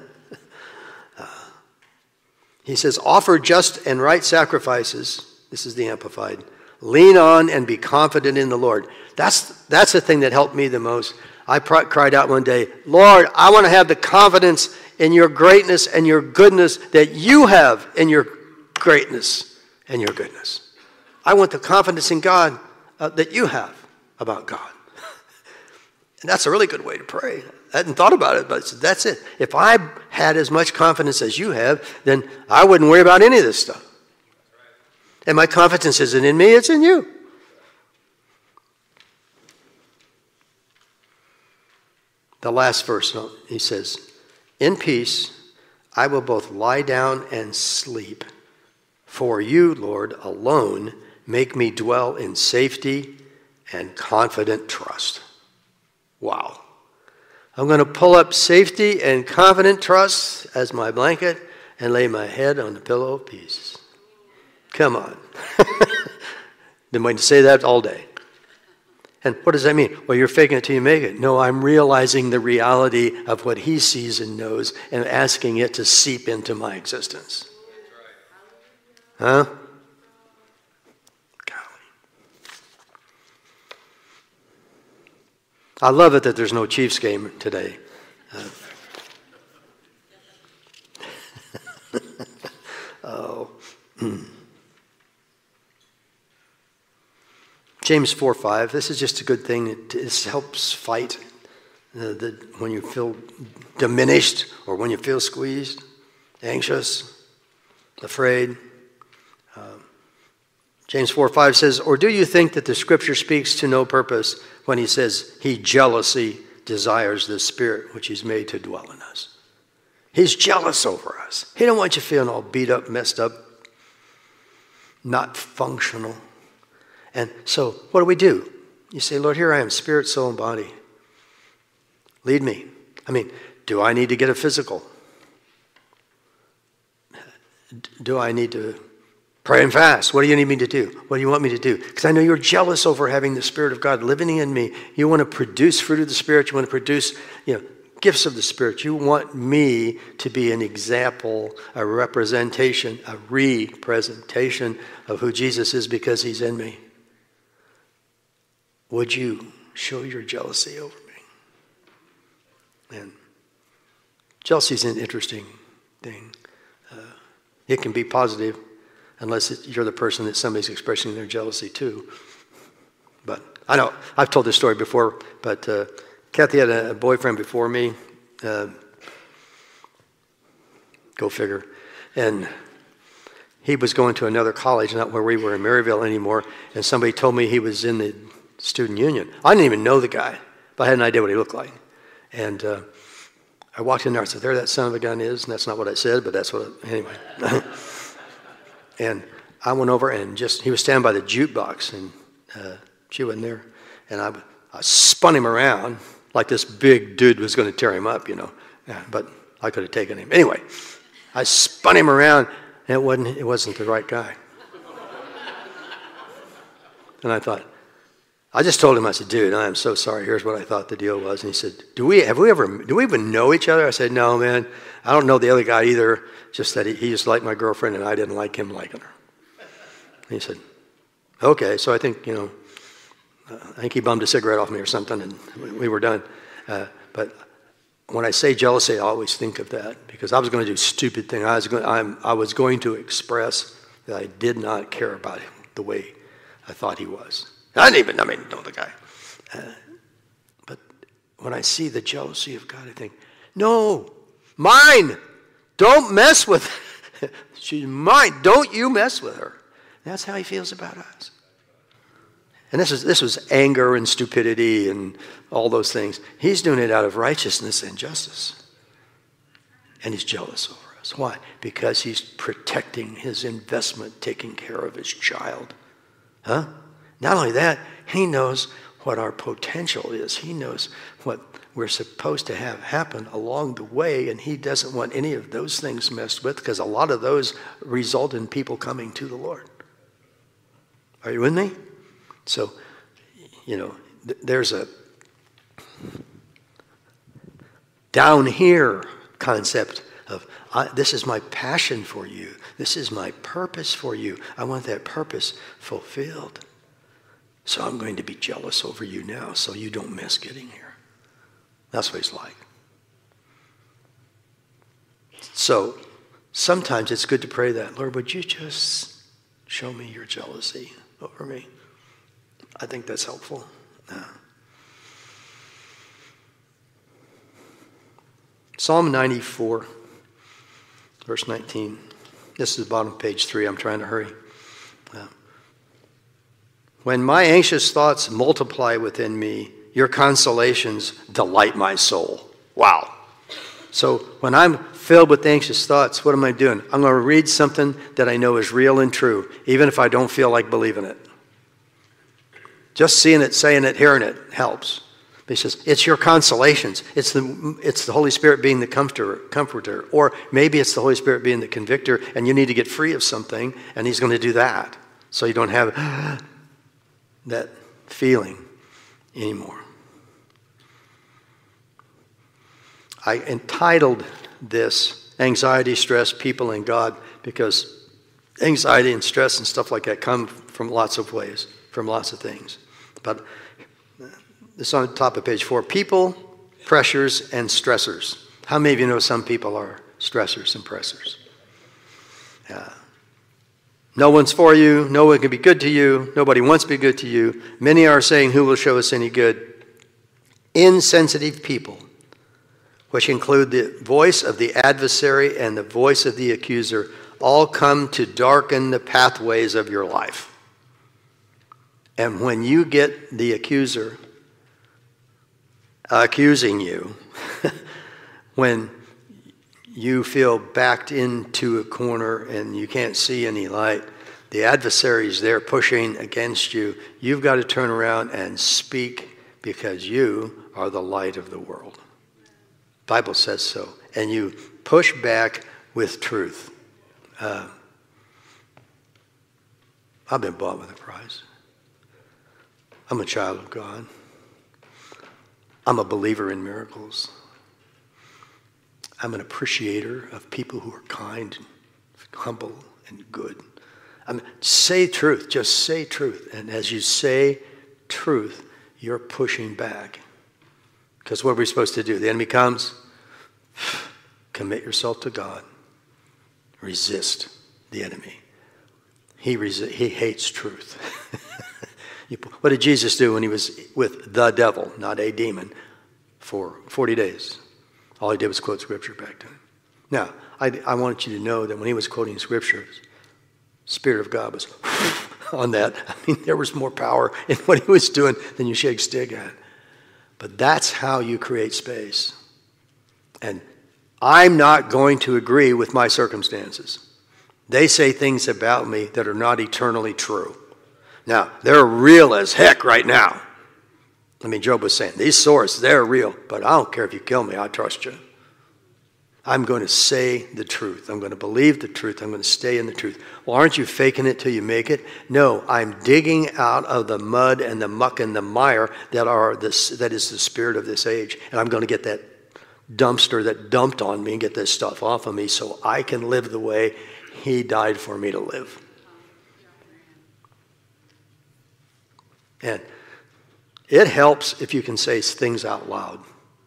he says, offer just and right sacrifices. This is the Amplified. Lean on and be confident in the Lord. That's, that's the thing that helped me the most. I pr- cried out one day, Lord, I want to have the confidence in your greatness and your goodness that you have in your greatness and your goodness. I want the confidence in God uh, that you have about God. And that's a really good way to pray. I hadn't thought about it, but that's it. If I had as much confidence as you have, then I wouldn't worry about any of this stuff. And my confidence isn't in me, it's in you. The last verse, he says, in peace I will both lie down and sleep. For you, Lord, alone make me dwell in safety and confident trust. Wow. I'm going to pull up safety and confident trust as my blanket and lay my head on the pillow of peace. Come on. Been waiting to say that all day. And what does that mean? Well, you're faking it till you make it. No, I'm realizing the reality of what he sees and knows and asking it to seep into my existence. Huh? Golly. I love it that there's no Chiefs game today. Uh, oh. James four five, this is just a good thing. It, it helps fight uh, the, when you feel diminished or when you feel squeezed, anxious, afraid. Uh, James four five says, or do you think that the scripture speaks to no purpose when he says he jealously desires the spirit which he's made to dwell in us? He's jealous over us. He don't want you feeling all beat up, messed up, not functional. And so what do we do? You say, Lord, here I am, spirit, soul, and body. Lead me. I mean, do I need to get a physical? Do I need to pray and fast? What do you need me to do? What do you want me to do? Because I know you're jealous over having the Spirit of God living in me. You want to produce fruit of the Spirit. You want to produce, you know, gifts of the Spirit. You want me to be an example, a representation, a representation of who Jesus is because he's in me. Would you show your jealousy over me? And jealousy is an interesting thing. Uh, it can be positive unless it, you're the person that somebody's expressing their jealousy to. But I know, I've told this story before, but uh, Kathy had a boyfriend before me. Uh, go figure. And he was going to another college, not where we were in Maryville anymore, and somebody told me he was in the student union. I didn't even know the guy, but I had an idea what he looked like. And uh, I walked in there, I said, there that son of a gun is, and that's not what I said, but that's what, I, anyway. And I went over and just, he was standing by the jukebox, and uh, she wasn't there. And I, I spun him around like this big dude was going to tear him up, you know. Yeah, but I could have taken him. Anyway, I spun him around, and it wasn't, it wasn't the right guy. And I thought, I just told him, I said, dude, I am so sorry. Here's what I thought the deal was. And he said, do we, have we ever, do we even know each other? I said, no, man, I don't know the other guy either. Just that he, he just liked my girlfriend and I didn't like him liking her. And he said, okay. So I think, you know, uh, I think he bummed a cigarette off me or something and we, we were done. Uh, but when I say jealousy, I always think of that because I was going to do stupid thing. I was going, I'm, I was going to express that I did not care about him the way I thought he was. I didn't even, I mean, know the guy. Uh, but when I see the jealousy of God, I think, no, mine. Don't mess with her. She's mine. Don't you mess with her. That's how he feels about us. And this is this was anger and stupidity and all those things. He's doing it out of righteousness and justice. And he's jealous over us. Why? Because he's protecting his investment, taking care of his child. Huh? Not only that, he knows what our potential is. He knows what we're supposed to have happen along the way, and he doesn't want any of those things messed with because a lot of those result in people coming to the Lord. Are you with me? So, you know, th- there's a down here concept of I, this is my passion for you. This is my purpose for you. I want that purpose fulfilled. So I'm going to be jealous over you now so you don't miss getting here. That's what he's like. So sometimes it's good to pray that, Lord, would you just show me your jealousy over me? I think that's helpful. Yeah. Psalm ninety-four, verse nineteen. This is the bottom of page three. I'm trying to hurry. Yeah. When my anxious thoughts multiply within me, your consolations delight my soul. Wow. So when I'm filled with anxious thoughts, what am I doing? I'm going to read something that I know is real and true, even if I don't feel like believing it. Just seeing it, saying it, hearing it helps. He says, it's your consolations. It's the, it's the Holy Spirit being the comforter, comforter. Or maybe it's the Holy Spirit being the convictor, and you need to get free of something, and he's going to do that. So you don't have that feeling anymore. I entitled this Anxiety, Stress, People, and God because anxiety and stress and stuff like that come from lots of ways, from lots of things. But this is on the top of page four. People, pressures, and stressors. How many of you know some people are stressors and pressers? Yeah. No one's for you. No one can be good to you. Nobody wants to be good to you. Many are saying, who will show us any good? Insensitive people, which include the voice of the adversary and the voice of the accuser, all come to darken the pathways of your life. And when you get the accuser accusing you, when you feel backed into a corner and you can't see any light, the adversary's there pushing against you, you've got to turn around and speak, because you are the light of the world. The Bible says so. And you push back with truth. Uh, I've been bought with a price. I'm a child of God. I'm a believer in miracles. I'm an appreciator of people who are kind, and humble, and good. I mean, say truth. Just say truth. And as you say truth, you're pushing back. Because what are we supposed to do? The enemy comes. Commit yourself to God. Resist the enemy. He, resi- he hates truth. What did Jesus do when he was with the devil, not a demon, for forty days? All he did was quote Scripture back to him. Now, I, I want you to know that when he was quoting Scripture, the Spirit of God was on that. I mean, there was more power in what he was doing than you shake stick at. But that's how you create space. And I'm not going to agree with my circumstances. They say things about me that are not eternally true. Now, they're real as heck right now. I mean, Job was saying, these swords, they're real, but I don't care if you kill me, I trust you. I'm going to say the truth. I'm going to believe the truth. I'm going to stay in the truth. Well, aren't you faking it till you make it? No, I'm digging out of the mud and the muck and the mire that are this, that is the spirit of this age. And I'm going to get that dumpster that dumped on me and get this stuff off of me so I can live the way he died for me to live. And it helps if you can say things out loud.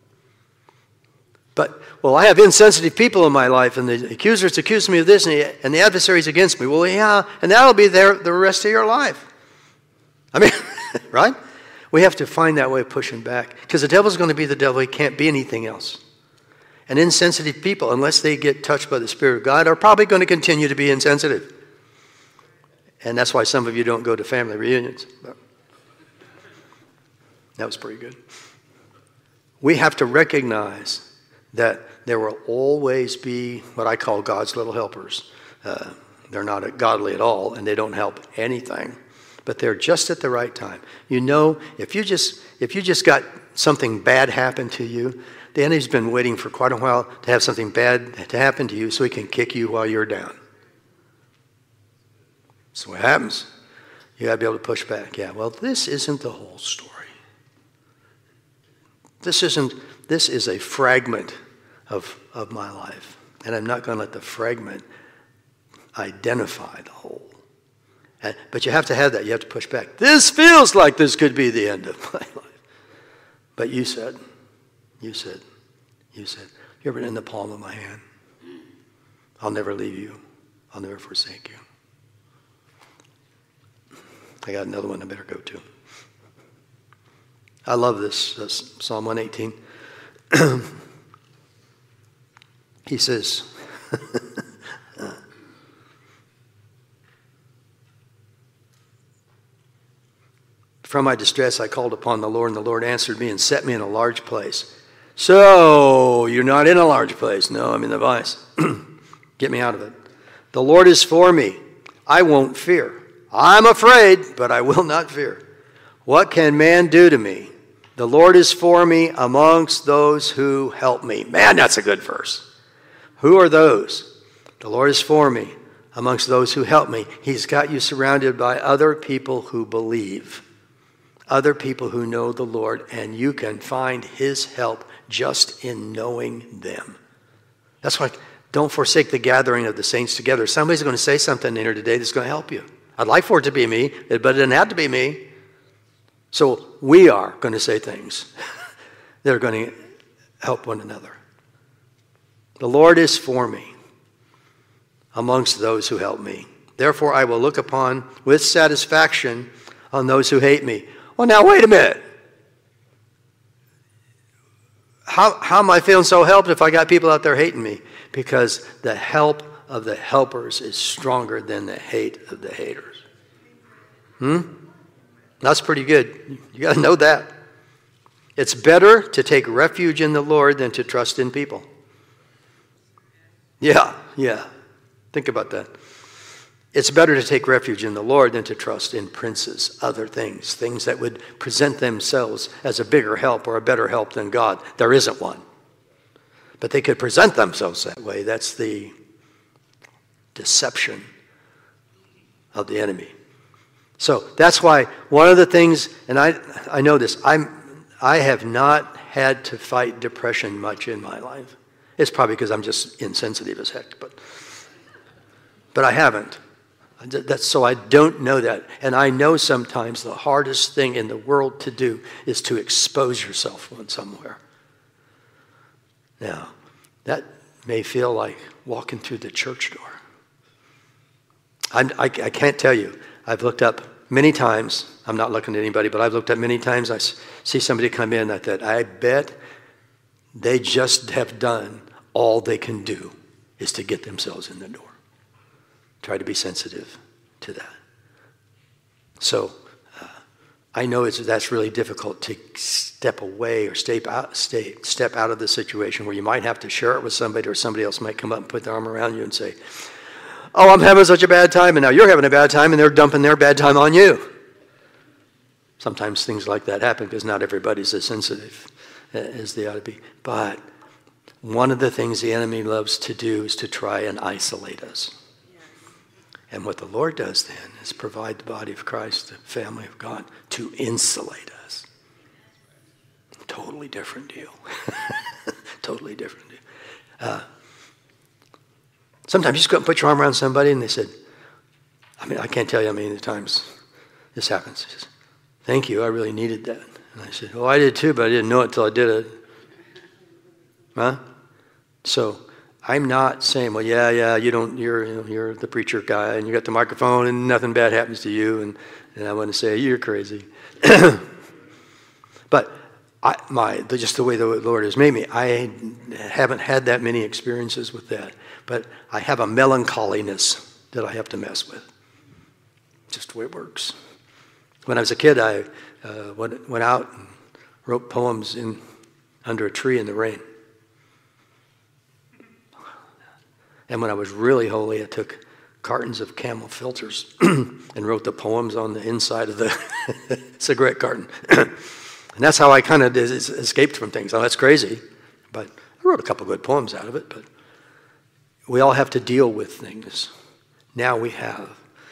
But, well, I have insensitive people in my life, and the accuser's accused me of this, and the, and the adversary's against me. Well, yeah, and that'll be there the rest of your life. I mean, right? We have to find that way of pushing back. Because the devil's going to be the devil. He can't be anything else. And insensitive people, unless they get touched by the Spirit of God, are probably going to continue to be insensitive. And that's why some of you don't go to family reunions. But that was pretty good. We have to recognize that there will always be what I call God's little helpers. Uh, they're not godly at all, and they don't help anything, but they're just at the right time. You know, if you just if you just got something bad happen to you, the enemy's been waiting for quite a while to have something bad to happen to you so he can kick you while you're down. So what happens? You got to be able to push back. Yeah, well, this isn't the whole story. This isn't, this is a fragment of, of my life. And I'm not going to let the fragment identify the whole. And, but you have to have that. You have to push back. This feels like this could be the end of my life. But you said, you said, you said, you're in the palm of my hand. I'll never leave you. I'll never forsake you. I got another one I better go to. I love this, this Psalm one eighteen. He says, from my distress I called upon the Lord, and the Lord answered me and set me in a large place. So, you're not in a large place. No, I'm in the vice. Get me out of it. The Lord is for me. I won't fear. I'm afraid, but I will not fear. What can man do to me? The Lord is for me amongst those who help me. Man, that's a good verse. Who are those? The Lord is for me amongst those who help me. He's got you surrounded by other people who believe, other people who know the Lord, and you can find his help just in knowing them. That's why don't forsake the gathering of the saints together. Somebody's going to say something in here today that's going to help you. I'd like for it to be me, but it doesn't have to be me. So we are going to say things that are going to help one another. The Lord is for me amongst those who help me. Therefore, I will look upon with satisfaction on those who hate me. Well, now, wait a minute. How, how am I feeling so helped if I got people out there hating me? Because the help of the helpers is stronger than the hate of the haters. Hmm? That's pretty good. You got to know that. It's better to take refuge in the Lord than to trust in people. Yeah, yeah. Think about that. It's better to take refuge in the Lord than to trust in princes, other things, things that would present themselves as a bigger help or a better help than God. There isn't one. But they could present themselves that way. That's the deception of the enemy. So that's why one of the things, and I I know this, I'm I have not had to fight depression much in my life. It's probably because I'm just insensitive as heck, but but I haven't. That's so I don't know that. And I know sometimes the hardest thing in the world to do is to expose yourself somewhere. Now, that may feel like walking through the church door. I'm, I, I can't tell you. I've looked up many times. I'm not looking at anybody, but I've looked up many times. I see somebody come in. I thought, I bet they just have done all they can do is to get themselves in the door. Try to be sensitive to that. So uh, I know it's, that's really difficult to step away or step out, stay, step out of the situation where you might have to share it with somebody, or somebody else might come up and put their arm around you and say, oh, I'm having such a bad time, and now you're having a bad time, and they're dumping their bad time on you. Sometimes things like that happen because not everybody's as sensitive as they ought to be. But one of the things the enemy loves to do is to try and isolate us. And what the Lord does then is provide the body of Christ, the family of God, to insulate us. Totally different deal. Totally different deal. Uh, sometimes you just go and put your arm around somebody and they said, I mean, I can't tell you how many times this happens. He says, thank you, I really needed that. And I said, oh, I did too, but I didn't know it until I did it. Huh? So I'm not saying, well, yeah, yeah, you don't, you're, you know, you're the preacher guy and you got the microphone and nothing bad happens to you, and, and I want to say you're crazy. But I, my, just the way the Lord has made me, I haven't had that many experiences with that. But I have a melancholiness that I have to mess with. Just the way it works. When I was a kid, I uh, went, went out and wrote poems in under a tree in the rain. And when I was really holy, I took cartons of Camel filters and wrote the poems on the inside of the cigarette carton. And that's how I kind of escaped from things. Oh, that's crazy. But I wrote a couple good poems out of it. But we all have to deal with things. Now we have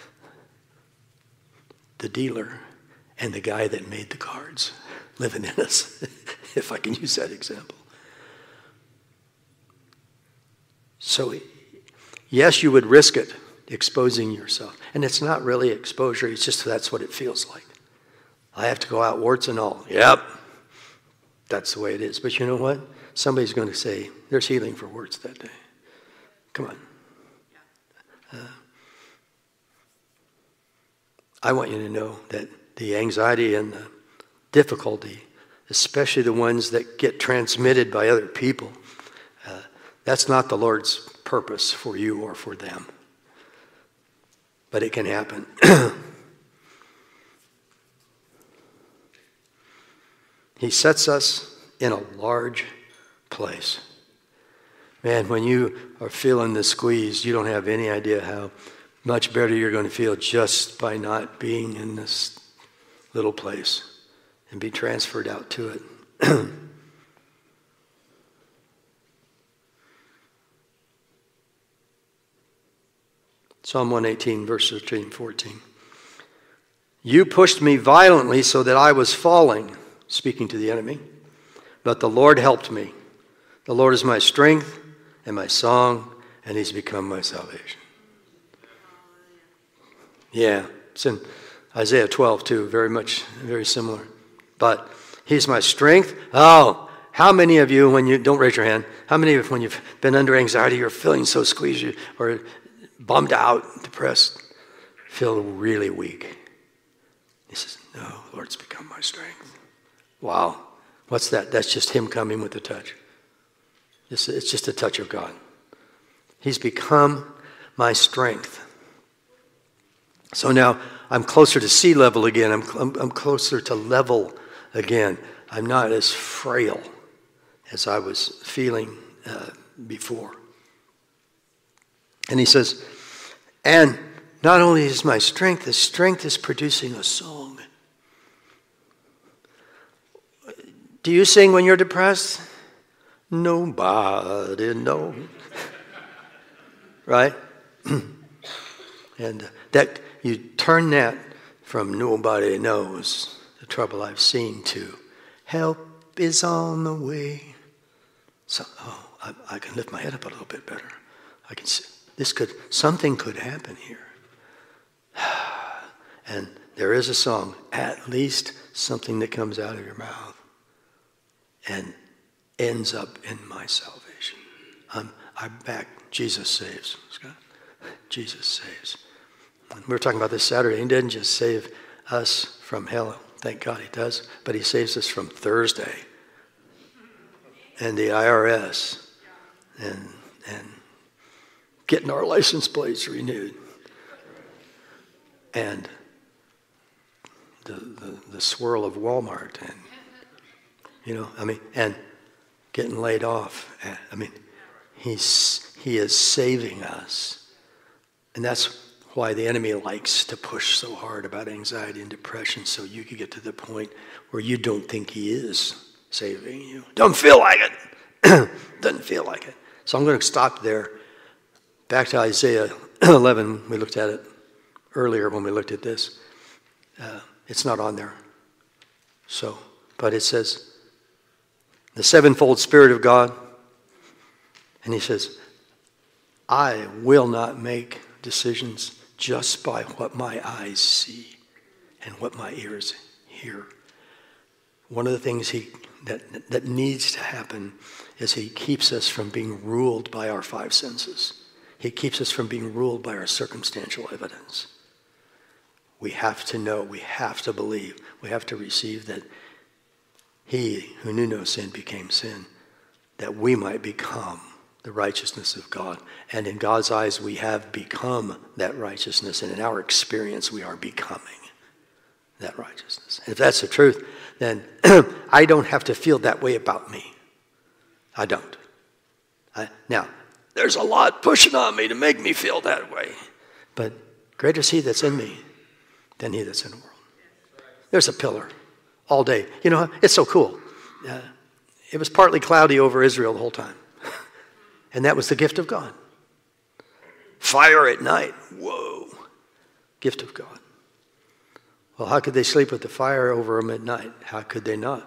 the dealer and the guy that made the cards living in us, if I can use that example. So yes, you would risk it, exposing yourself. And it's not really exposure, it's just that's what it feels like. I have to go out warts and all. Yep, that's the way it is. But you know what? Somebody's going to say, there's healing for warts that day. Come on. Uh, I want you to know that the anxiety and the difficulty, especially the ones that get transmitted by other people, uh, that's not the Lord's purpose for you or for them. But it can happen. He sets us in a large place. Man, when you are feeling the squeeze, you don't have any idea how much better you're going to feel just by not being in this little place and be transferred out to it. Psalm one eighteen, verse thirteen and fourteen. You pushed me violently so that I was falling, speaking to the enemy, but the Lord helped me. The Lord is my strength and my song, and he's become my salvation. Yeah, it's in Isaiah twelve too, very much, very similar. But he's my strength. Oh, how many of you, when you, don't raise your hand, how many of you, when you've been under anxiety, you're feeling so squeezed or bummed out, depressed, feel really weak? He says, no, Lord's become my strength. Wow. What's that? That's just him coming with a touch. It's, it's just a touch of God. He's become my strength. So now I'm closer to sea level again. I'm, I'm, I'm closer to level again. I'm not as frail as I was feeling uh, before. And he says, and not only is my strength, the strength is producing a song. Do you sing when you're depressed? Nobody knows. Right? And that you turn that from nobody knows, the trouble I've seen, to help is on the way. So, oh, I, I can lift my head up a little bit better. I can see this could, something could happen here. And there is a song, at least something that comes out of your mouth and ends up in my salvation. I'm, I'm back. Jesus saves. Scott. Jesus saves. We were talking about this Saturday. He didn't just save us from hell. Thank God he does. But he saves us from Thursday and the I R S and, and getting our license plates renewed. And the, the, the swirl of Walmart and, you know, I mean, and getting laid off. I mean, he's, he is saving us. And that's why the enemy likes to push so hard about anxiety and depression, so you can get to the point where you don't think he is saving you. Don't feel like it. Doesn't feel like it. So I'm going to stop there. Back to Isaiah eleven. We looked at it earlier when we looked at this. Uh, it's not on there. So, but it says, the sevenfold Spirit of God. And he says, I will not make decisions just by what my eyes see and what my ears hear. One of the things he that, that needs to happen is he keeps us from being ruled by our five senses. He keeps us from being ruled by our circumstantial evidence. We have to know, we have to believe, we have to receive that he who knew no sin became sin, that we might become the righteousness of God. And in God's eyes, we have become that righteousness. And in our experience, we are becoming that righteousness. And if that's the truth, then I don't have to feel that way about me. I don't. I, now, there's a lot pushing on me to make me feel that way. But greater is he that's in me than he that's in the world. There's a pillar all day. You know, it's so cool. Uh, it was partly cloudy over Israel the whole time. And that was the gift of God. Fire at night. Whoa. Gift of God. Well, how could they sleep with the fire over them at night? How could they not?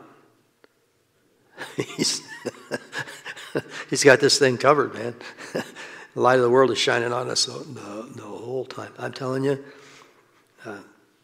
he's, he's got this thing covered, man. The light of the world is shining on us the, the, the whole time. I'm telling you, uh,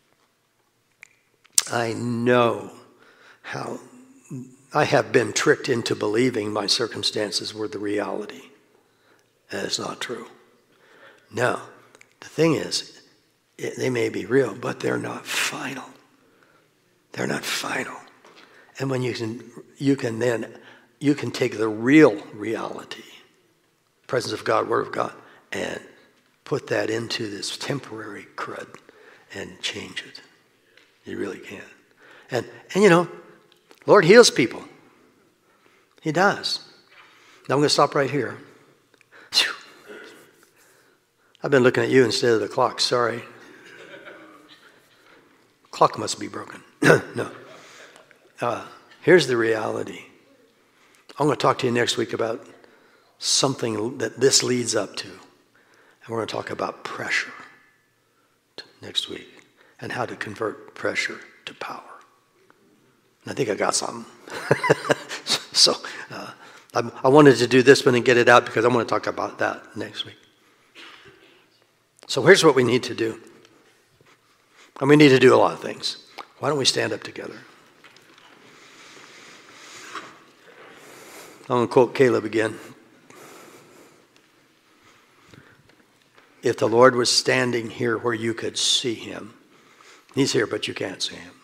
I know how I have been tricked into believing my circumstances were the reality. And it's not true. No, the thing is, it, they may be real, but they're not final. They're not final. And when you can, you can then, you can take the real reality, presence of God, Word of God, and put that into this temporary crud and change it. You really can. And, and you know, Lord heals people. He does. Now I'm going to stop right here. Whew. I've been looking at you instead of the clock. Sorry. Clock must be broken. No. Uh, here's the reality. I'm going to talk to you next week about something that this leads up to. And we're going to talk about pressure next week and how to convert pressure to power. And I think I got something. so uh, I, I wanted to do this one and get it out because I want to talk about that next week. So here's what we need to do. And we need to do a lot of things. Why don't we stand up together? I'm going to quote Caleb again. If the Lord was standing here where you could see him, he's here, but you can't see him.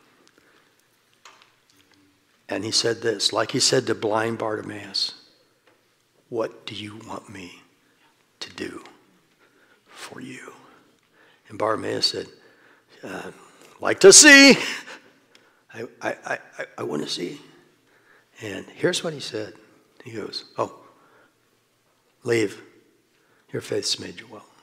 And he said this, like he said to blind Bartimaeus, what do you want me to do for you? And Bartimaeus said, uh, like to see. I, I, I, I want to see. And here's what he said. He goes, oh, leave. Your faith's made you well.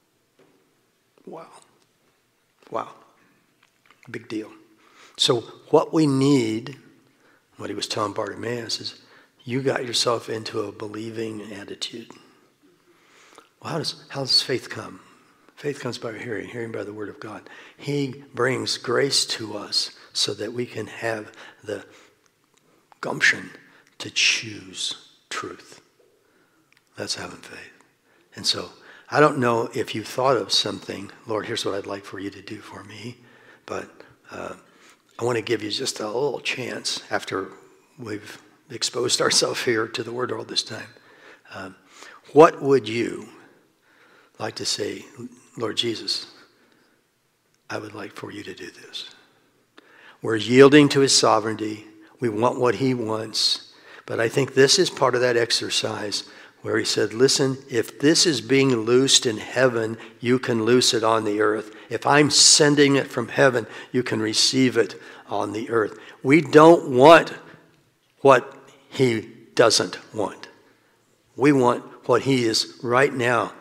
Wow. Wow. Big deal. So what we need, what he was telling Bartimaeus, is you got yourself into a believing attitude. Well, how does, how does faith come? Faith comes by hearing, hearing by the word of God. He brings grace to us so that we can have the gumption to choose truth. That's having faith. And so, I don't know if you thought of something, Lord, here's what I'd like for you to do for me, but uh, I want to give you just a little chance after we've exposed ourselves here to the Word all this time. Um, what would you like to say, Lord Jesus, I would like for you to do this. We're yielding to his sovereignty. We want what he wants. But I think this is part of that exercise where he said, listen, if this is being loosed in heaven, you can loose it on the earth. If I'm sending it from heaven, you can receive it on the earth. We don't want what he doesn't want. We want what he is right now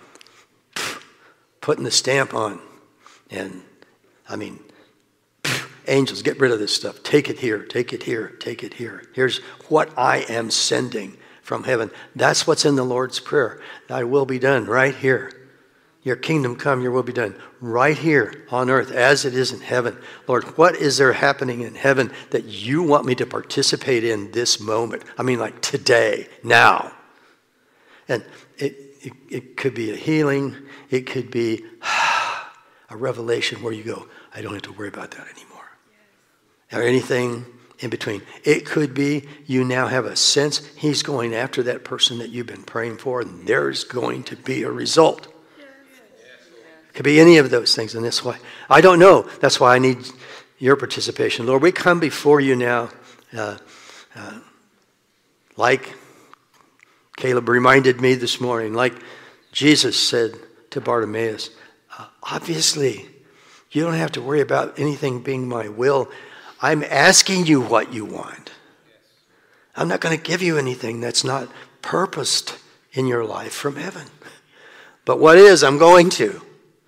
putting the stamp on. And, I mean, angels, get rid of this stuff. Take it here, take it here, take it here. Here's what I am sending from heaven. That's what's in the Lord's Prayer. Thy will be done right here. Your kingdom come, your will be done right here on earth as it is in heaven. Lord, what is there happening in heaven that you want me to participate in this moment? I mean, like today, now. And it, it, it could be a healing. It could be a revelation where you go, I don't have to worry about that anymore. Or anything in between. It could be you now have a sense he's going after that person that you've been praying for, and there's going to be a result. It could be any of those things in this way. I don't know. That's why I need your participation. Lord, we come before you now uh, uh, like Caleb reminded me this morning, like Jesus said to Bartimaeus, uh, obviously, you don't have to worry about anything being my will. I'm asking you what you want. I'm not going to give you anything that's not purposed in your life from heaven. But what is, I'm going to.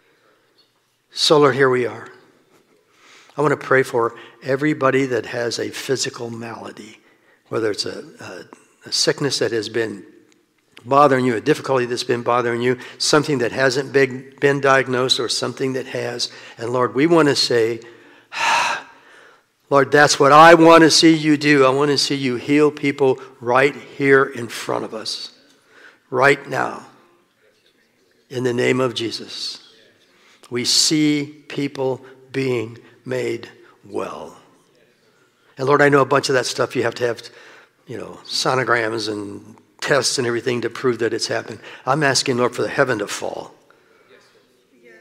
So, Lord, here we are. I want to pray for everybody that has a physical malady, whether it's a, a, a sickness that has been bothering you, a difficulty that's been bothering you, something that hasn't been, been diagnosed or something that has. And Lord, we want to say, Lord, that's what I want to see you do. I want to see you heal people right here in front of us, right now, in the name of Jesus. We see people being made well. And Lord, I know a bunch of that stuff you have to have, you know, sonograms and tests and everything to prove that it's happened. I'm asking, Lord, for the heaven to fall. Yes.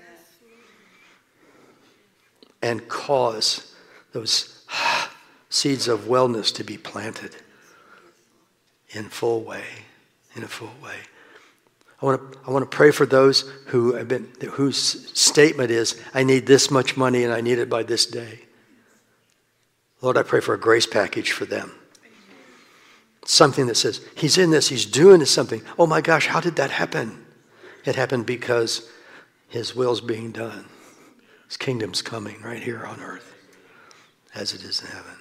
And cause those seeds of wellness to be planted in full way, in a full way. I want to I want to pray for those who have been whose statement is, I need this much money and I need it by this day. Lord, I pray for a grace package for them. Something that says, he's in this, he's doing this something. Oh my gosh, how did that happen? It happened because his will's being done. His kingdom's coming right here on earth as it is in heaven.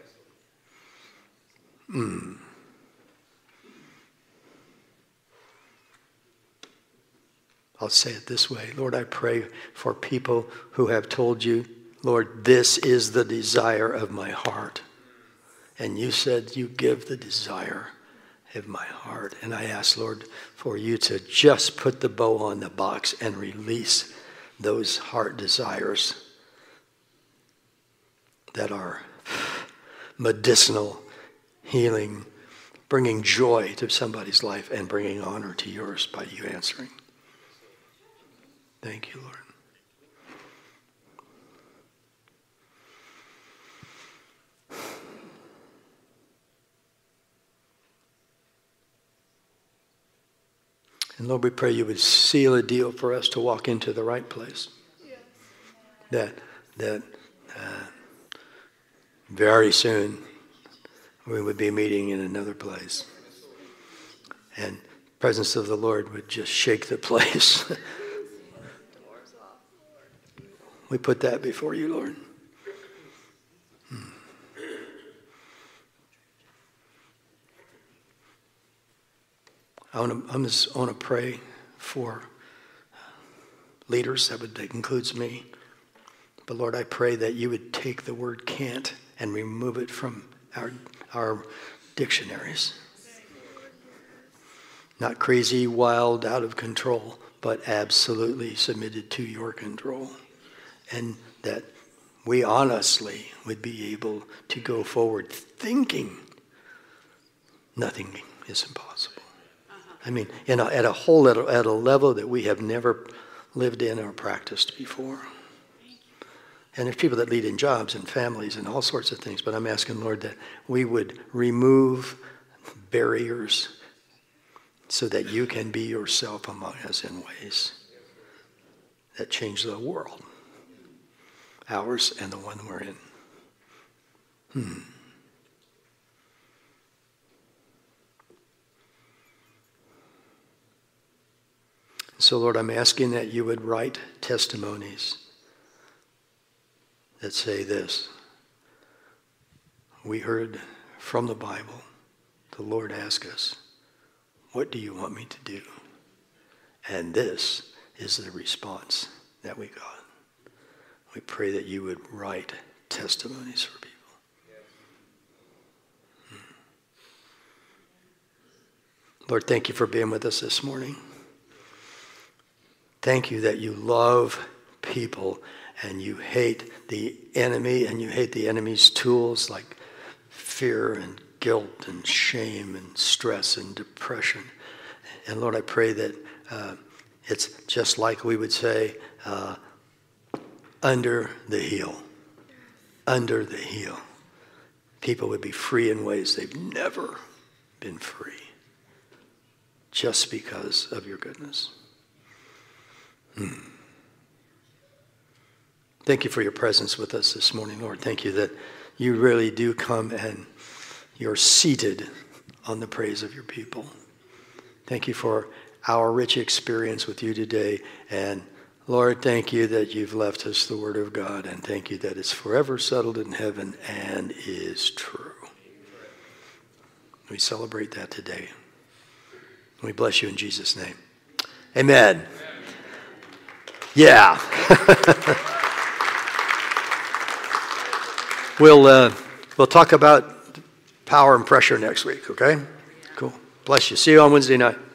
Mm. I'll say it this way. Lord, I pray for people who have told you, Lord, this is the desire of my heart. And you said you give the desire of my heart. And I ask, Lord, for you to just put the bow on the box and release those heart desires that are medicinal, healing, bringing joy to somebody's life and bringing honor to yours by you answering. Thank you, Lord. And Lord, we pray you would seal a deal for us to walk into the right place. Yes. That, that uh, very soon we would be meeting in another place. And the presence of the Lord would just shake the place. We put that before you, Lord. Hmm. I want to, I'm just, I want to pray for leaders. That would that includes me. But Lord, I pray that you would take the word can't and remove it from our our dictionaries. Not crazy, wild, out of control, but absolutely submitted to your control. And that we honestly would be able to go forward thinking nothing is impossible. I mean, in a, at a whole, at a, at a level that we have never lived in or practiced before. And there's people that lead in jobs and families and all sorts of things, but I'm asking, Lord, that we would remove barriers so that you can be yourself among us in ways that change the world, ours and the one we're in. Hmm. So, Lord, I'm asking that you would write testimonies that say this. We heard from the Bible, the Lord asked us, what do you want me to do? And this is the response that we got. We pray that you would write testimonies for people. Hmm. Lord, thank you for being with us this morning. Thank you that you love people and you hate the enemy and you hate the enemy's tools like fear and guilt and shame and stress and depression. And Lord, I pray that uh, it's just like we would say, uh, under the heel, under the heel. People would be free in ways they've never been free just because of your goodness. Hmm. Thank you for your presence with us this morning, Lord. Thank you that you really do come and you're seated on the praise of your people. Thank you for our rich experience with you today. And Lord, thank you that you've left us the word of God. And thank you that it's forever settled in heaven and is true. We celebrate that today. We bless you in Jesus' name. Amen. Yeah. we'll uh, we'll talk about power and pressure next week, okay? Cool. Bless you. See you on Wednesday night.